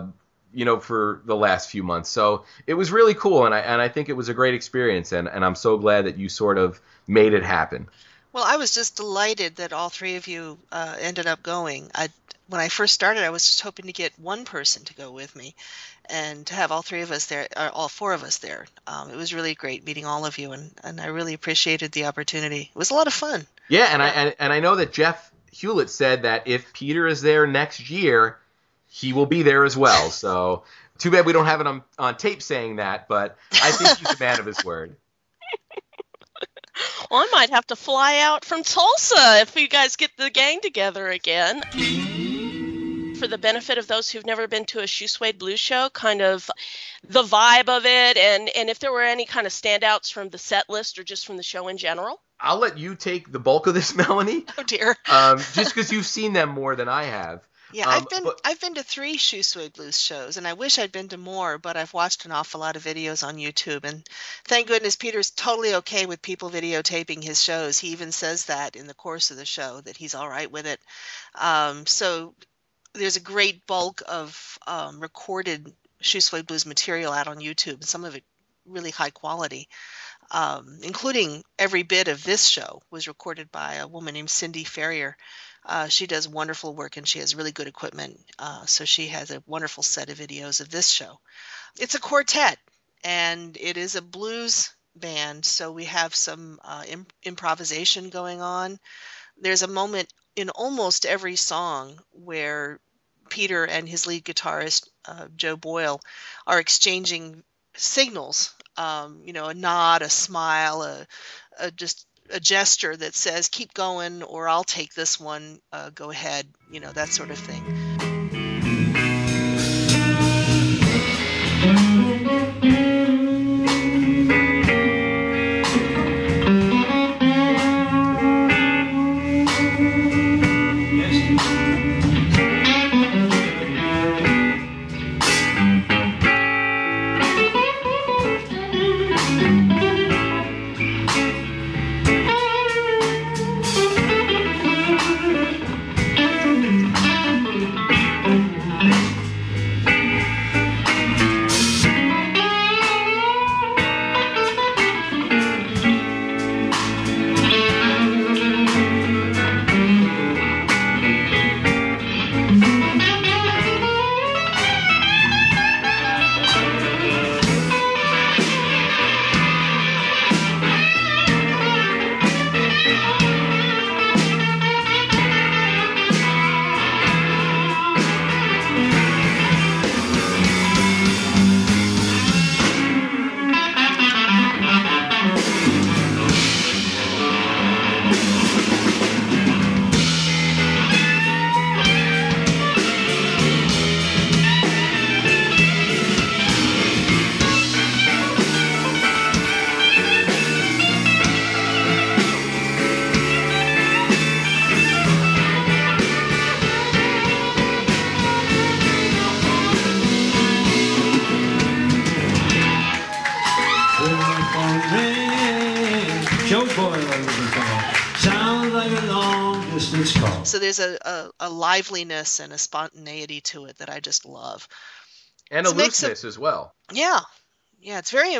for the last few months. So it was really cool, and I think it was a great experience, and I'm so glad that you sort of made it happen. Well, I was just delighted that all three of you ended up going. When I first started, I was just hoping to get one person to go with me, and to have all three of us there, or all four of us there. It was really great meeting all of you, and I really appreciated the opportunity. It was a lot of fun. Yeah, and I know that Jeff Hewlett said that if Peter is there next year, he will be there as well. So too bad we don't have it on tape saying that, but I think he's a man of his word. Well, I might have to fly out from Tulsa if you guys get the gang together again. For the benefit of those who've never been to a Shoe Suede Blues show, kind of the vibe of it, and if there were any kind of standouts from the set list or just from the show in general. I'll let you take the bulk of this, Melanie. Oh, dear. Just because you've seen them more than I have. Yeah, I've been to 3 Shoe Suede Blues shows, and I wish I'd been to more, but I've watched an awful lot of videos on YouTube, and thank goodness Peter's totally okay with people videotaping his shows. He even says that in the course of the show, that he's all right with it. So there's a great bulk of recorded Shoe Suede Blues material out on YouTube, and some of it really high quality. including every bit of this show, was recorded by a woman named Cindy Ferrier. She does wonderful work, and she has really good equipment. So she has a wonderful set of videos of this show. It's a quartet, and it is a blues band, so we have some improvisation going on. There's a moment in almost every song where Peter and his lead guitarist, Joe Boyle, are exchanging signals, a nod, a smile, just a gesture that says, keep going, or I'll take this one, go ahead, that sort of thing. So there's a liveliness and a spontaneity to it that I just love. And a looseness as well. Yeah. Yeah, it's very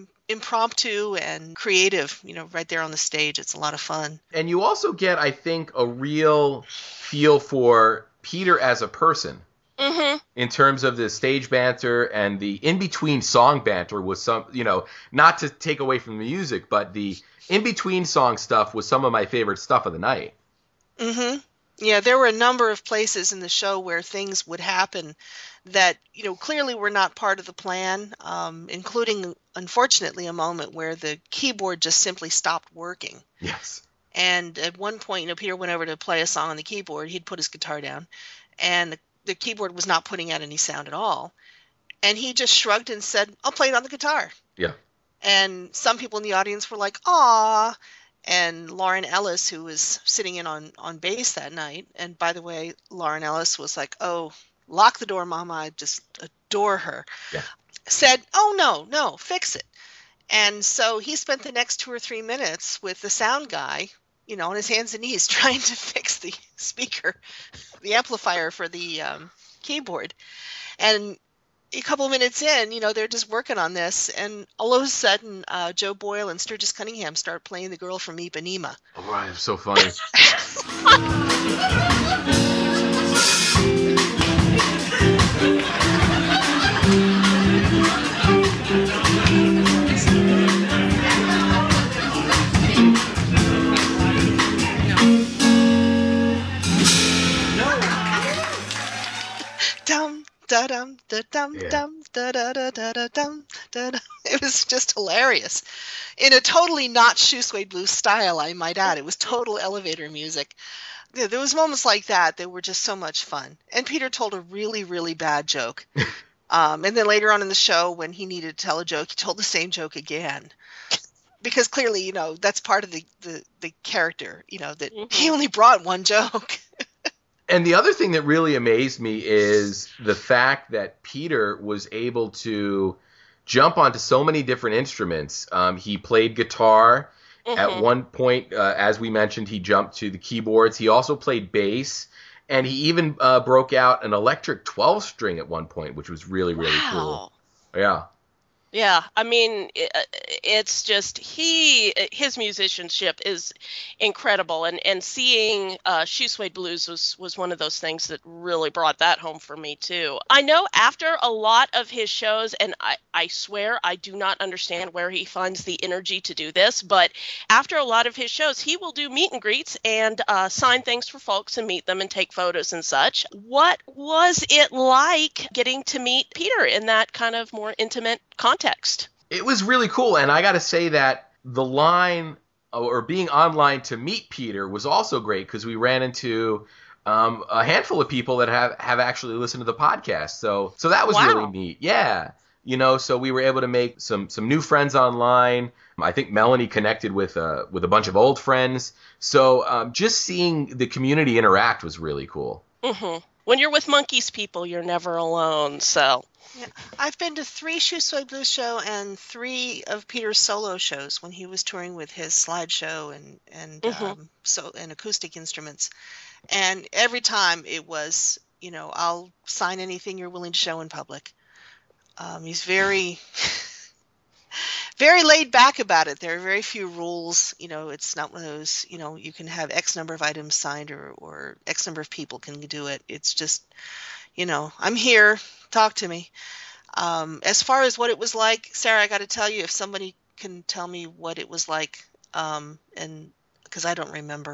impromptu and creative, right there on the stage. It's a lot of fun. And you also get, I think, a real feel for Peter as a person. Mm-hmm. In terms of the stage banter and the in-between song banter was some, not to take away from the music, but the in-between song stuff was some of my favorite stuff of the night. Mm-hmm. Yeah, there were a number of places in the show where things would happen that, clearly were not part of the plan, including, unfortunately, a moment where the keyboard just simply stopped working. Yes. And at one point, Peter went over to play a song on the keyboard. He'd put his guitar down, and the keyboard was not putting out any sound at all. And he just shrugged and said, I'll play it on the guitar. Yeah. And some people in the audience were like, aw. And Lauren Ellis, who was sitting in on bass that night, and by the way, Lauren Ellis was like, oh, lock the door, Mama, I just adore her, said, oh, no, fix it. And so he spent the next 2 or 3 minutes with the sound guy, on his hands and knees trying to fix the speaker, the amplifier for the keyboard. And a couple of minutes in, they're just working on this, and all of a sudden, Joe Boyle and Sturgis Cunningham start playing The Girl from Ipanema. Oh, right, so funny. Dum da dum da dum dum da da da da da dum da da. It was just hilarious, in a totally not Shoe Suede Blues style, I might add. It was total elevator music. There was moments like that were just so much fun. And Peter told a really, really bad joke. And then later on in the show, when he needed to tell a joke, he told the same joke again. Because clearly, that's part of the character, that he only brought one joke. And the other thing that really amazed me is the fact that Peter was able to jump onto so many different instruments. He played guitar. Mm-hmm. At one point, as we mentioned, he jumped to the keyboards. He also played bass. And he even broke out an electric 12-string at one point, which was really, really cool. Yeah. Yeah, I mean, it's just his musicianship is incredible, and seeing Shoe Suede Blues was one of those things that really brought that home for me too. I know after a lot of his shows, and I swear I do not understand where he finds the energy to do this, but after a lot of his shows, he will do meet and greets and sign things for folks and meet them and take photos and such. What was it like getting to meet Peter in that kind of more intimate context? It was really cool, and I got to say that the line or being online to meet Peter was also great because we ran into a handful of people that have actually listened to the podcast. So that was really neat. Yeah. So we were able to make some new friends online. I think Melanie connected with a bunch of old friends. So just seeing the community interact was really cool. Mm-hmm. When you're with Monkees people, you're never alone. So. Yeah, I've been to 3 Shoe Suede Blues show and 3 of Peter's solo shows when he was touring with his slideshow and acoustic instruments. And every time it was, I'll sign anything you're willing to show in public. He's very, very laid back about it. There are very few rules. It's not one of those, you can have X number of items signed or X number of people can do it. It's just, I'm here. Talk to me. As far as what it was like, Sarah, I got to tell you, if somebody can tell me what it was like, and because I don't remember.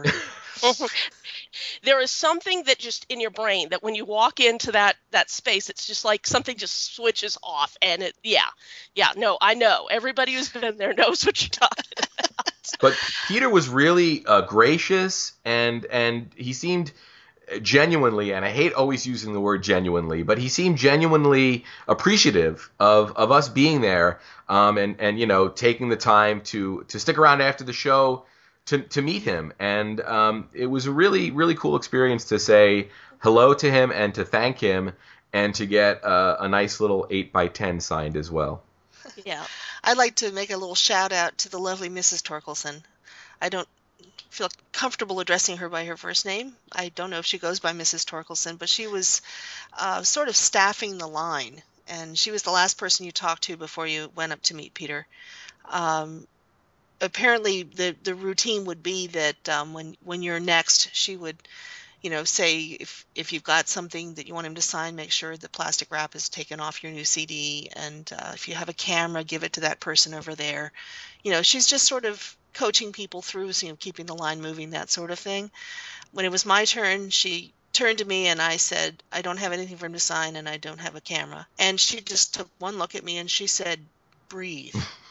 There is something that just in your brain that when you walk into that space, it's just like something just switches off, and no, I know. Everybody who's been there knows what you're talking about. But Peter was really gracious, and he seemed genuinely, and I hate always using the word genuinely, but he seemed genuinely appreciative of us being there, and taking the time to stick around after the show to meet him. And it was a really, really cool experience to say hello to him and to thank him and to get a nice little 8x10 signed as well. Yeah. I'd like to make a little shout out to the lovely Mrs. Torkelson. I don't feel comfortable addressing her by her first name. I don't know if she goes by Mrs. Torkelson, but she was sort of staffing the line, and she was the last person you talked to before you went up to meet Peter. Apparently, the routine would be that when you're next, she would, say if you've got something that you want him to sign, make sure the plastic wrap is taken off your new CD, and if you have a camera, give it to that person over there. She's just sort of coaching people through, keeping the line moving, that sort of thing. When it was my turn, she turned to me and I said, I don't have anything for him to sign and I don't have a camera. And she just took one look at me and she said, breathe.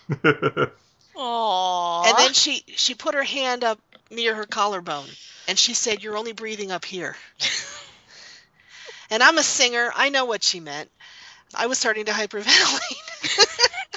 Aww. And then she put her hand up near her collarbone and she said, you're only breathing up here. And I'm a singer. I know what she meant. I was starting to hyperventilate.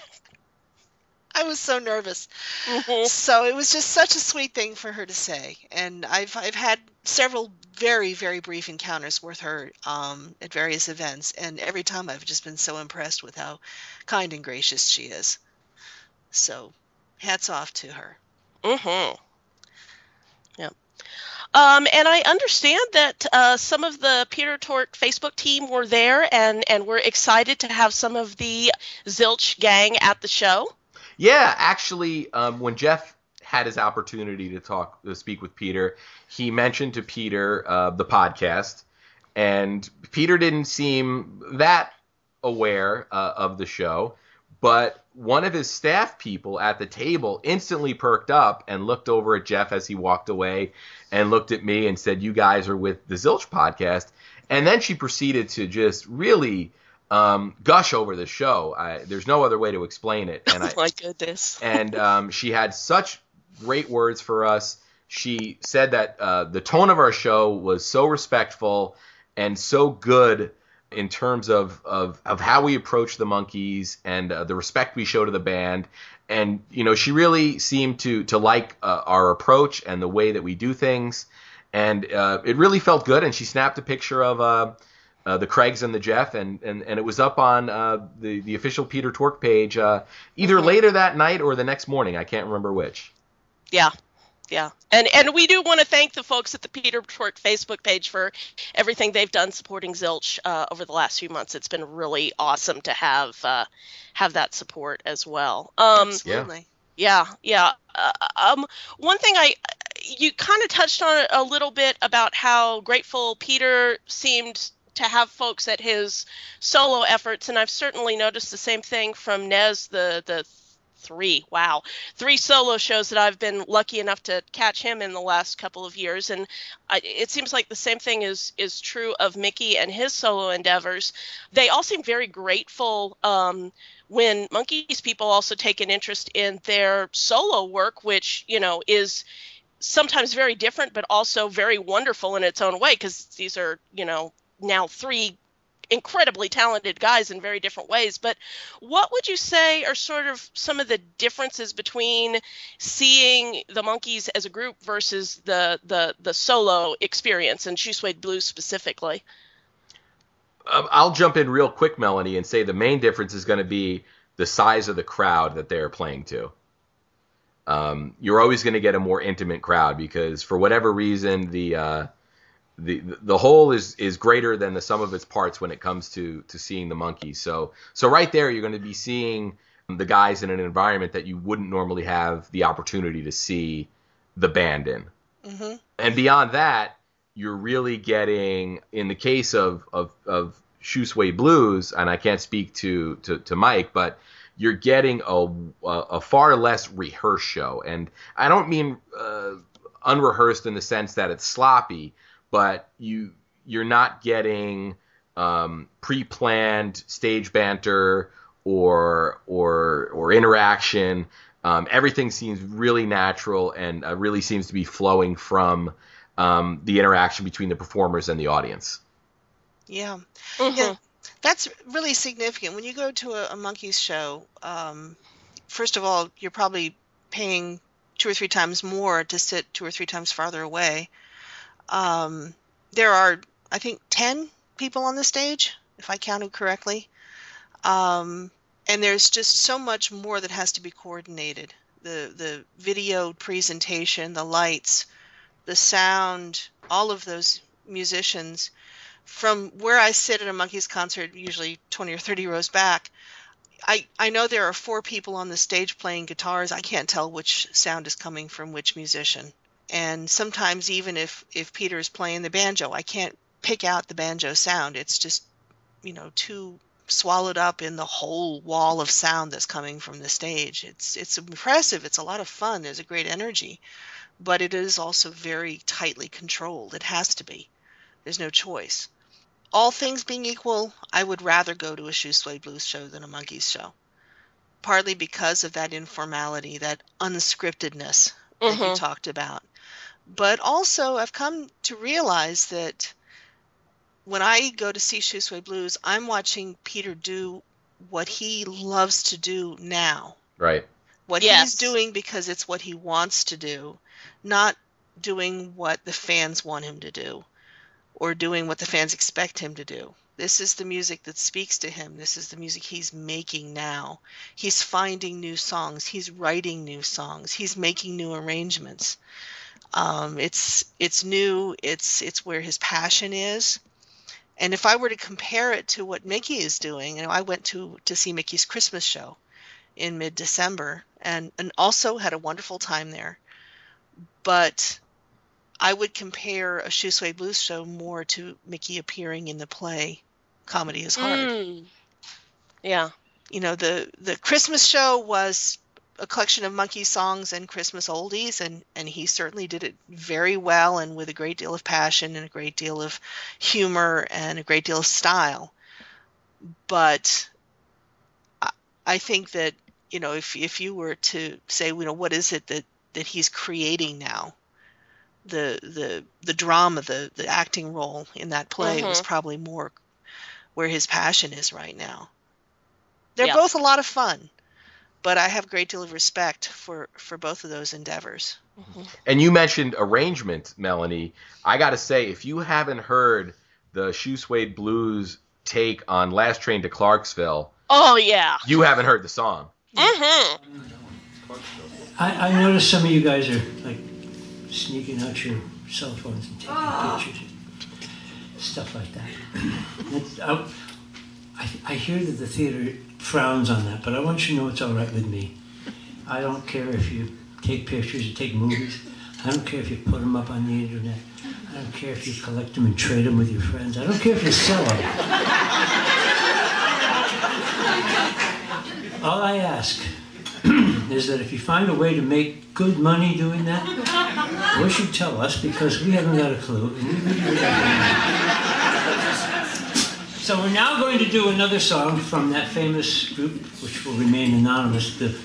I was so nervous. Mm-hmm. So it was just such a sweet thing for her to say. And I've had several very, very brief encounters with her at various events. And every time I've just been so impressed with how kind and gracious she is. So hats off to her. Mm-hmm. Yeah. And I understand that some of the Peter Tork Facebook team were there and we're excited to have some of the Zilch gang at the show. Yeah, actually, when Jeff had his opportunity to speak with Peter, he mentioned to Peter the podcast, and Peter didn't seem that aware of the show, but one of his staff people at the table instantly perked up and looked over at Jeff as he walked away and looked at me and said, you guys are with the Zilch podcast. And then she proceeded to just really gush over the show. There's no other way to explain it. And my goodness. And she had such great words for us. She said that the tone of our show was so respectful and so good in terms of how we approach the Monkees and the respect we show to the band. And, she really seemed to like our approach and the way that we do things. And it really felt good. And she snapped a picture of the Craigs and the Jeff, and it was up on the official Peter Tork page either later that night or the next morning. I can't remember which. Yeah. Yeah. And we do want to thank the folks at the Peter Tork Facebook page for everything they've done supporting Zilch over the last few months. It's been really awesome to have that support as well. Absolutely. Yeah. One thing you kind of touched on it a little bit about how grateful Peter seemed to have folks at his solo efforts, and I've certainly noticed the same thing from Nez, the three solo shows that I've been lucky enough to catch him in the last couple of years, and it seems like the same thing is true of Mickey and his solo endeavors. They all seem very grateful when Monkees people also take an interest in their solo work, which, you know, is sometimes very different but also very wonderful in its own way, because these are, you know, now three incredibly talented guys in very different ways. But what would you say are sort of some of the differences between seeing the Monkees as a group versus the solo experience, and Shoe Suede Blues specifically? I'll jump in real quick, Melanie, and say the main difference is going to be the size of the crowd that they're playing to. You're always going to get a more intimate crowd because for whatever reason the whole is greater than the sum of its parts when it comes to seeing the Monkees. So right there, you're going to be seeing the guys in an environment that you wouldn't normally have the opportunity to see the band in. Mm-hmm. And beyond that, you're really getting, in the case of Shoe Suede Blues, and I can't speak to Mike, but you're getting a far less rehearsed show. And I don't mean unrehearsed in the sense that it's sloppy, but you're not getting pre-planned stage banter or interaction. Everything seems really natural and really seems to be flowing from the interaction between the performers and the audience. Yeah. Mm-hmm. Yeah, that's really significant. When you go to a Monkees show, first of all, you're probably paying 2 or 3 times more to sit 2 or 3 times farther away. There are, I think, 10 people on the stage, if I counted correctly. And there's just so much more that has to be coordinated. The video presentation, the lights, the sound, all of those musicians. From where I sit at a Monkees concert, usually 20 or 30 rows back, I know there are 4 people on the stage playing guitars. I can't tell which sound is coming from which musician. And sometimes even if Peter is playing the banjo, I can't pick out the banjo sound. It's just, you know, too swallowed up in the whole wall of sound that's coming from the stage. It's impressive. It's a lot of fun. There's a great energy. But it is also very tightly controlled. It has to be. There's no choice. All things being equal, I would rather go to a Shoe Suede Blues show than a Monkees show. Partly because of that informality, that unscriptedness that you talked about. But also, I've come to realize that when I go to see Shoe Suede Blues, I'm watching Peter do what he loves to do now. Right. What he's doing because it's what he wants to do, not doing what the fans want him to do or doing what the fans expect him to do. This is the music that speaks to him. This is the music he's making now. He's finding new songs. He's writing new songs. He's making new arrangements. It's new. It's where his passion is. And if I were to compare it to what Mickey is doing, I went to see Mickey's Christmas show in mid-December and also had a wonderful time there. But I would compare a Shoe Suede Blues show more to Mickey appearing in the play Comedy is Hard. Yeah. You know, the Christmas show was a collection of Monkey songs and Christmas oldies, and he certainly did it very well and with a great deal of passion and a great deal of humor and a great deal of style. But I think that, you know, if you were to say, you know, what is it that he's creating now? The drama, the acting role in that play was probably more where his passion is right now. They're both a lot of fun, but I have a great deal of respect for both of those endeavors. And you mentioned arrangement, Melanie. I got to say, if you haven't heard the Shoe Suede Blues take on Last Train to Clarksville, you haven't heard the song. I noticed some of you guys are like sneaking out your cell phones and taking pictures, stuff like that. I hear that the theater frowns on that, but I want you to know it's all right with me. I don't care if you take pictures, you take movies. I don't care if you put them up on the internet. I don't care if you collect them and trade them with your friends. I don't care if you sell them. All I ask is that if you find a way to make good money doing that, you should tell us, because we haven't got a clue. So we're now going to do another song from that famous group, which will remain anonymous, the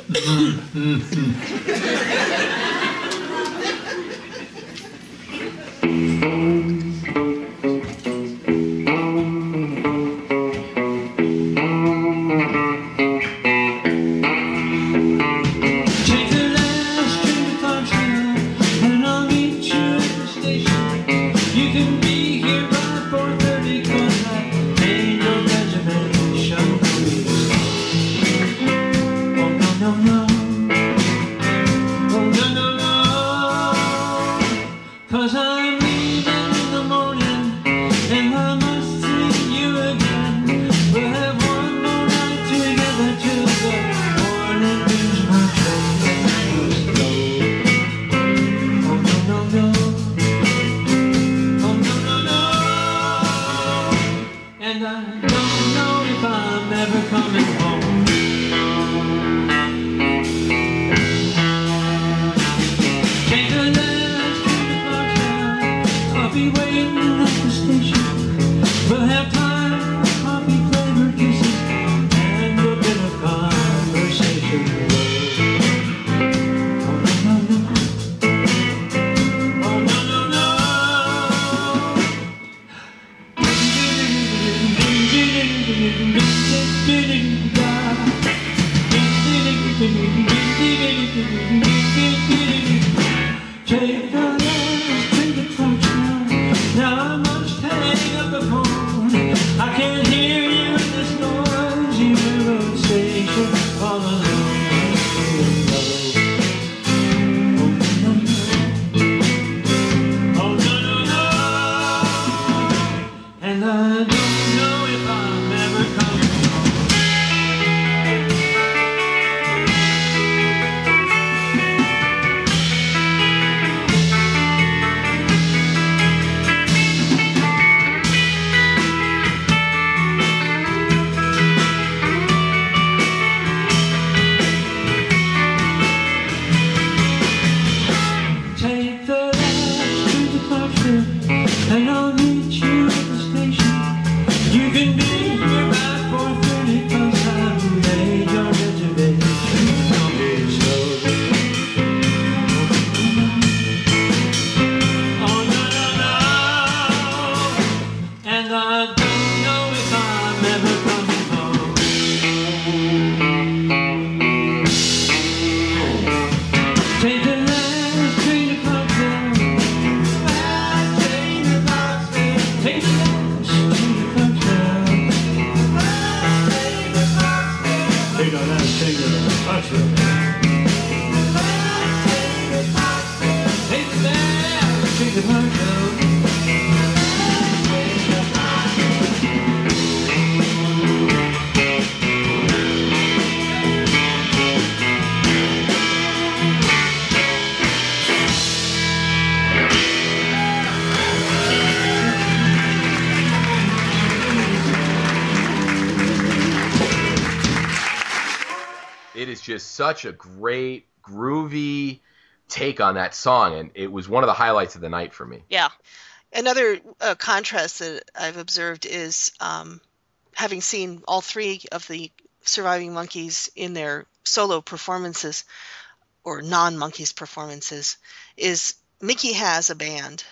just such a great, groovy take on that song, and it was one of the highlights of the night for me. Yeah. Another contrast that I've observed is having seen all three of the Surviving Monkeys in their solo performances, or non-Monkeys performances, is Mickey has a band,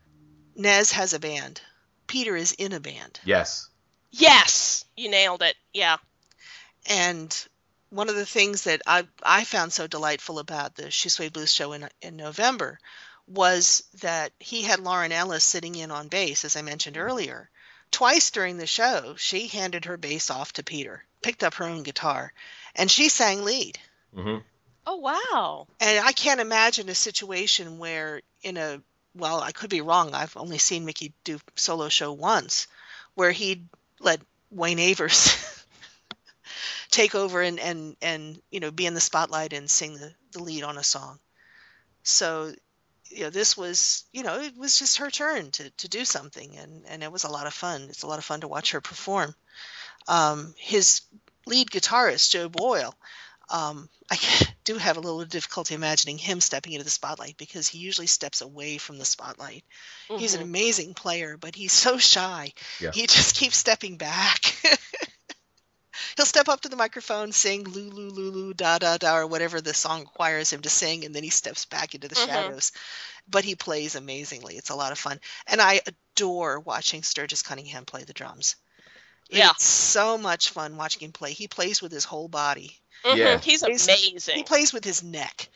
Nez has a band, Peter is in a band. Yes. Yes! You nailed it. Yeah. And one of the things that I found so delightful about the Shoe Suede Blues show in November was that he had Lauren Ellis sitting in on bass, as I mentioned earlier. Twice during the show, she handed her bass off to Peter, picked up her own guitar, and she sang lead. Mm-hmm. Oh, wow. And I can't imagine a situation where well, I could be wrong. I've only seen Mickey do solo show once, where he'd let Wayne Avers take over and be in the spotlight and sing the lead on a song. So, this was, it was just her turn to do something, and it was a lot of fun. It's a lot of fun to watch her perform. His lead guitarist, Joe Boyle, I do have a little difficulty imagining him stepping into the spotlight because he usually steps away from the spotlight. Mm-hmm. He's an amazing player, but he's so shy. Yeah. He just keeps stepping back. He'll step up to the microphone, sing "Loo Loo Loo Loo Da Da Da" or whatever the song requires him to sing, and then he steps back into the shadows. But he plays amazingly. It's a lot of fun, and I adore watching Sturgis Cunningham play the drums. Yeah, it's so much fun watching him play. He plays with his whole body. Yeah, he's amazing. He plays with his neck.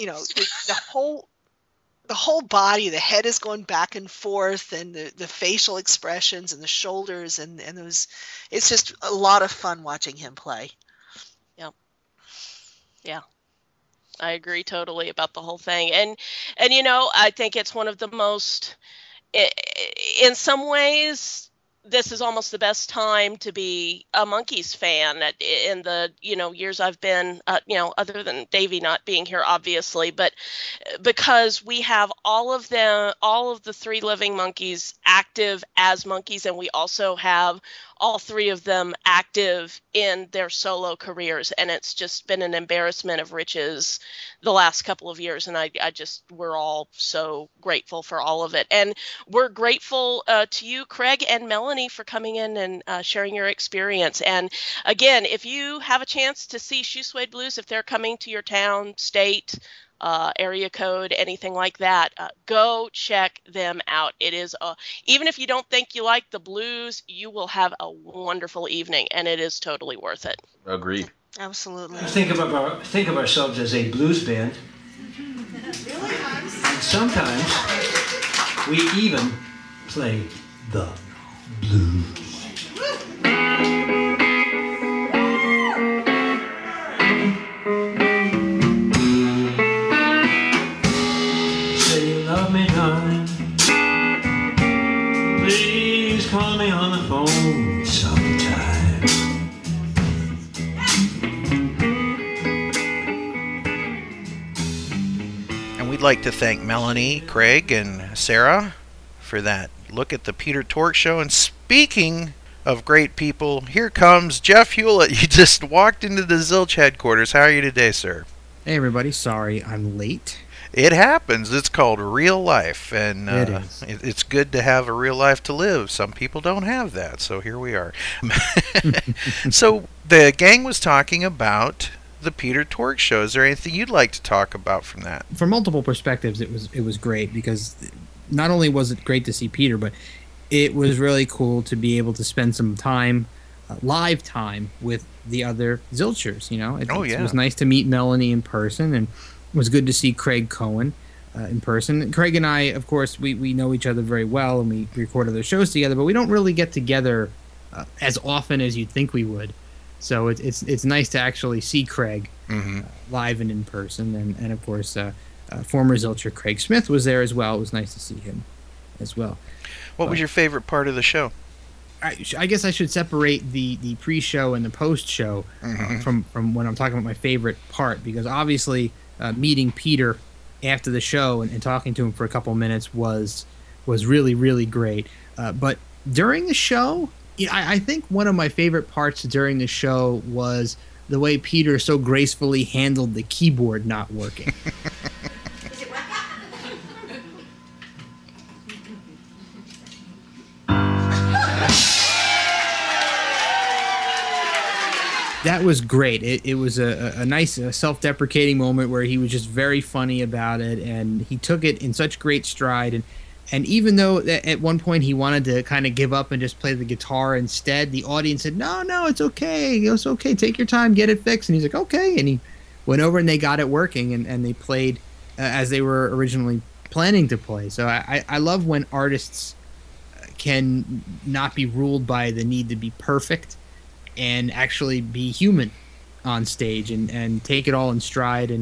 The whole body, the head is going back and forth, and the facial expressions and the shoulders and those. It's just a lot of fun watching him play. Yep. Yeah. I agree totally about the whole thing. And I think it's one of the most, in some ways, this is almost the best time to be a Monkees fan in the years I've been other than Davey not being here obviously, but because we have all of the three living Monkees active as Monkees, and we also have all three of them active in their solo careers, and it's just been an embarrassment of riches the last couple of years, and we're all so grateful for all of it, and we're grateful to you, Craig and Melanie, for coming in and sharing your experience. And again, if you have a chance to see Shoe Suede Blues, if they're coming to your town, state, area code, anything like that, go check them out. It is even if you don't think you like the blues, you will have a wonderful evening, and it is totally worth it. Agreed. Absolutely. Think of ourselves as a blues band. Really? And sometimes we even play the blues. Call me on the phone sometime. And we'd like to thank Melanie, Craig, and Sarah for that look at the Peter Tork Show. And speaking of great people, here comes Jeff Hewlett. You just walked into the Zilch headquarters. How are you today, sir? Hey, everybody. Sorry I'm late. It happens. It's called real life, and it is. It's good to have a real life to live. Some people don't have that, so here we are. So the gang was talking about the Peter Tork Show. Is there anything you'd like to talk about from that? From multiple perspectives, it was great, because not only was it great to see Peter, but it was really cool to be able to spend some time, live time, with the other Zilchers. It was nice to meet Melanie in person, and it was good to see Craig Cohen in person. Craig and I, of course, we know each other very well, and we record other shows together, but we don't really get together as often as you'd think we would. So it's nice to actually see Craig live and in person, and of course, former Zilcher Craig Smith was there as well. It was nice to see him as well. What was your favorite part of the show? I guess I should separate the pre-show and the post-show from when I'm talking about my favorite part, because obviously meeting Peter after the show and talking to him for a couple minutes was really, really great. But during the show, I think one of my favorite parts during the show was the way Peter so gracefully handled the keyboard not working. That was great. It was a nice self-deprecating moment where he was just very funny about it, and he took it in such great stride. And even though at one point he wanted to kind of give up and just play the guitar instead, the audience said, no, it's okay. It's okay. Take your time. Get it fixed. And he's like, okay. And he went over and they got it working, and they played as they were originally planning to play. So I love when artists can not be ruled by the need to be perfect and actually be human on stage and take it all in stride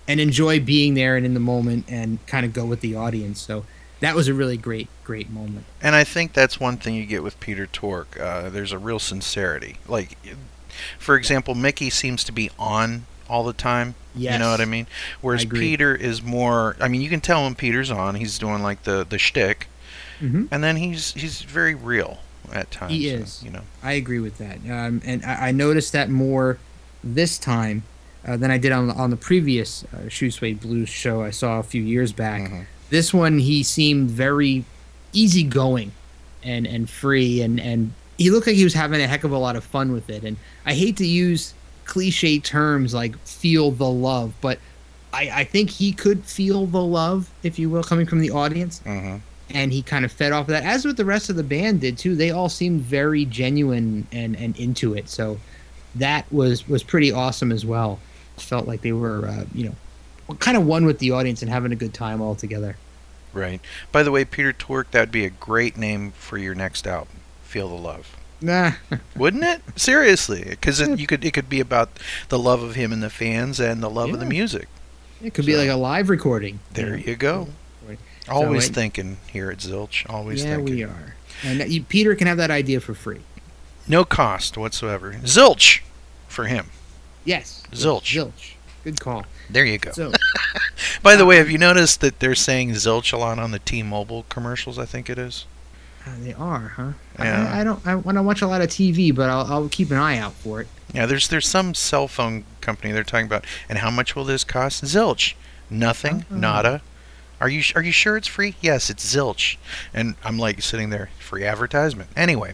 and enjoy being there and in the moment and kind of go with the audience. So that was a really great moment. And I think that's one thing you get with Peter Tork. There's a real sincerity. Like, for example, Mickey seems to be on all the time. Yes. You know what I mean? Whereas Peter is more... I mean, you can tell when Peter's on. He's doing like the shtick. Mm-hmm. And then he's very real at times. He is. You know. I agree with that. And I noticed that more this time than I did on the previous Shoe Suede Blues show I saw a few years back. Mm-hmm. This one, he seemed very easygoing and free, and he looked like he was having a heck of a lot of fun with it. And I hate to use cliche terms like feel the love, but I think he could feel the love, if you will, coming from the audience. Mm-hmm. And he kind of fed off of that, as with the rest of the band did too. They all seemed very genuine and into it. So that was pretty awesome as well. Felt like they were, kind of one with the audience and having a good time all together. Right. By the way, Peter Tork, that'd be a great name for your next album. Feel the Love. Nah. Wouldn't it? Seriously, because it could be about the love of him and the fans and the love of the music. It could be like a live recording. There you go. Always thinking here at Zilch. Always thinking. Yeah, we are. And Peter can have that idea for free. No cost whatsoever. Zilch for him. Yes. Zilch. Zilch. Good call. There you go. So, by the way, have you noticed that they're saying Zilch a lot on the T-Mobile commercials? I think it is. They are, huh? Yeah. I don't watch a lot of TV, but I'll keep an eye out for it. Yeah, there's some cell phone company they're talking about, and how much will this cost? Zilch. Nothing. Nada. Are you sure it's free? Yes, it's Zilch. And I'm like sitting there, free advertisement. Anyway.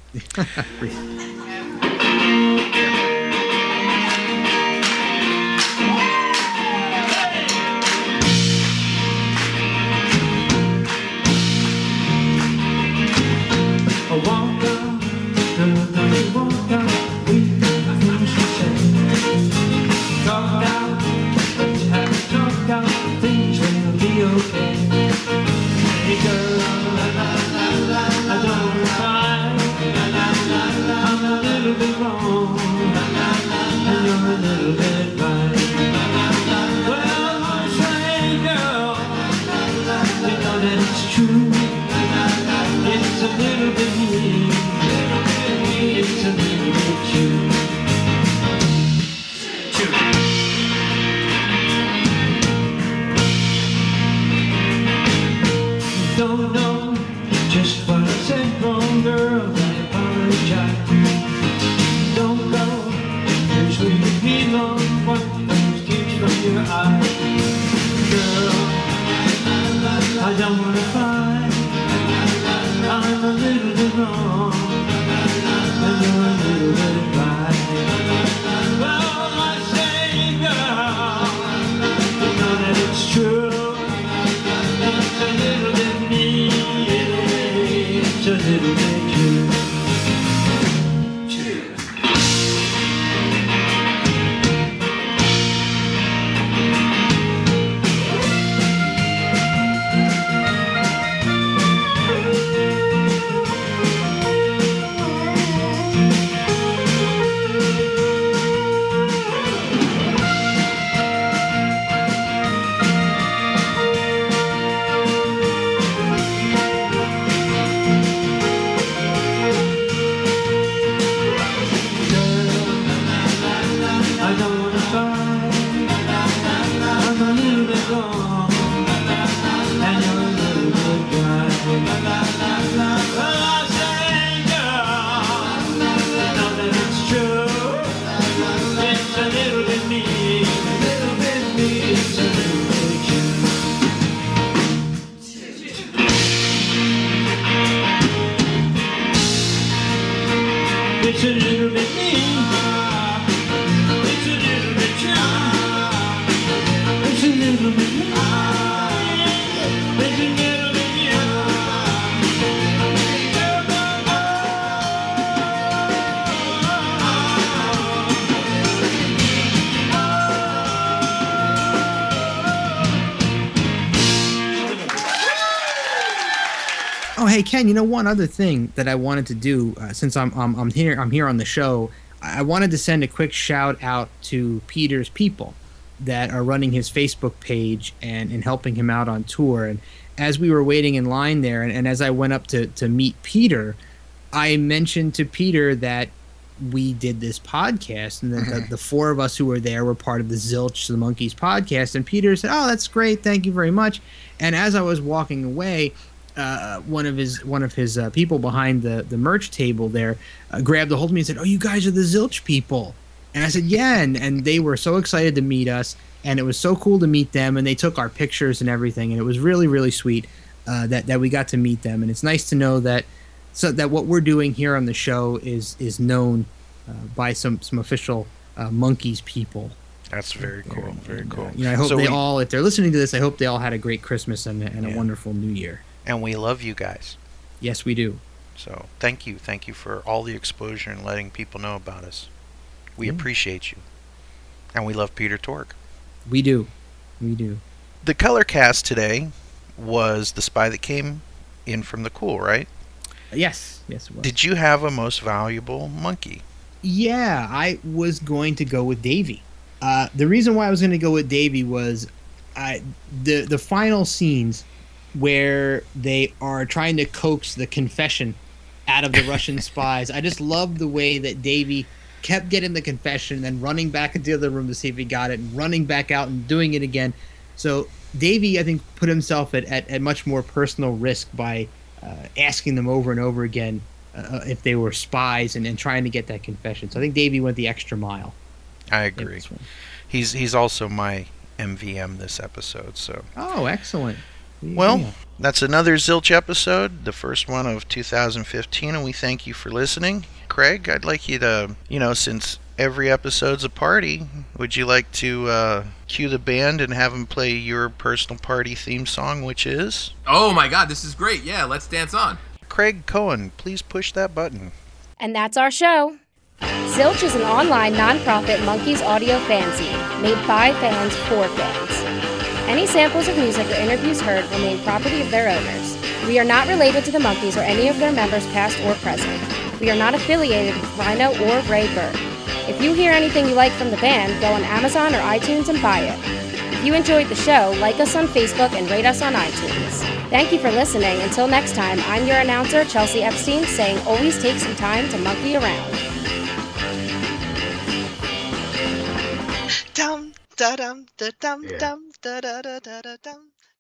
Don't know just what I said wrong, girl. I apologize. Don't go. Here's where you belong. What those tears from your eyes, girl? I don't wanna fight. I'm a little bit wrong, and you're a little bit right. Well, I say, girl, you know that it's true. It's a little bit me, it's a little bit you. It's a little bit me. It's a little bit you. It's a little bit me. It's a little bit you. Oh, hey Ken, you know one other thing that I wanted to do since I'm here on the show, I wanted to send a quick shout out to Peter's people. that are running his Facebook page and helping him out on tour. And as we were waiting in line there, and as I went up to meet Peter, I mentioned to Peter that we did this podcast, and then the four of us who were there were part of the Zilch the Monkeys podcast. And Peter said, "Oh, that's great, thank you very much." And as I was walking away, one of his people behind the merch table there grabbed a hold of me and said, "Oh, you guys are the Zilch people." And I said, "Yeah," and they were so excited to meet us, and it was so cool to meet them, and they took our pictures and everything, and it was really, really sweet that we got to meet them. And it's nice to know that what we're doing here on the show is known by some official Monkeys people. That's very cool. Very cool. I hope all, if they're listening to this, I hope they all had a great Christmas and a wonderful New Year. And we love you guys. Yes, we do. So thank you for all the exposure and letting people know about us. We appreciate you, and we love Peter Tork. We do. The color cast today was The Spy That Came In From the Cool, right? Yes, it was. Did you have a most valuable monkey? Yeah, I was going to go with Davy. The reason why I was going to go with Davy was the final scenes where they are trying to coax the confession out of the Russian spies. I just loved the way that Davy kept getting the confession, then running back into the other room to see if he got it, and running back out and doing it again. So Davy, I think, put himself at much more personal risk by asking them over and over again if they were spies and trying to get that confession. So I think Davy went the extra mile. I agree. He's also my MVM this episode. So. Oh, excellent. Well, that's another Zilch episode, the first one of 2015, and we thank you for listening. Craig, I'd like you to, since every episode's a party, would you like to cue the band and have them play your personal party theme song, which is? Oh my God, this is great. Yeah, let's dance on. Craig Cohen, please push that button. And that's our show. Zilch is an online nonprofit Monkeys audio fanzine made by fans for fans. Any samples of music or interviews heard remain property of their owners. We are not related to the Monkeys or any of their members past or present. We are not affiliated with Rhino or Ray Bird. If you hear anything you like from the band, go on Amazon or iTunes and buy it. If you enjoyed the show, like us on Facebook and rate us on iTunes. Thank you for listening. Until next time, I'm your announcer, Chelsea Epstein, saying always take some time to monkey around. Dum da dum da dum dum da da da da da dum.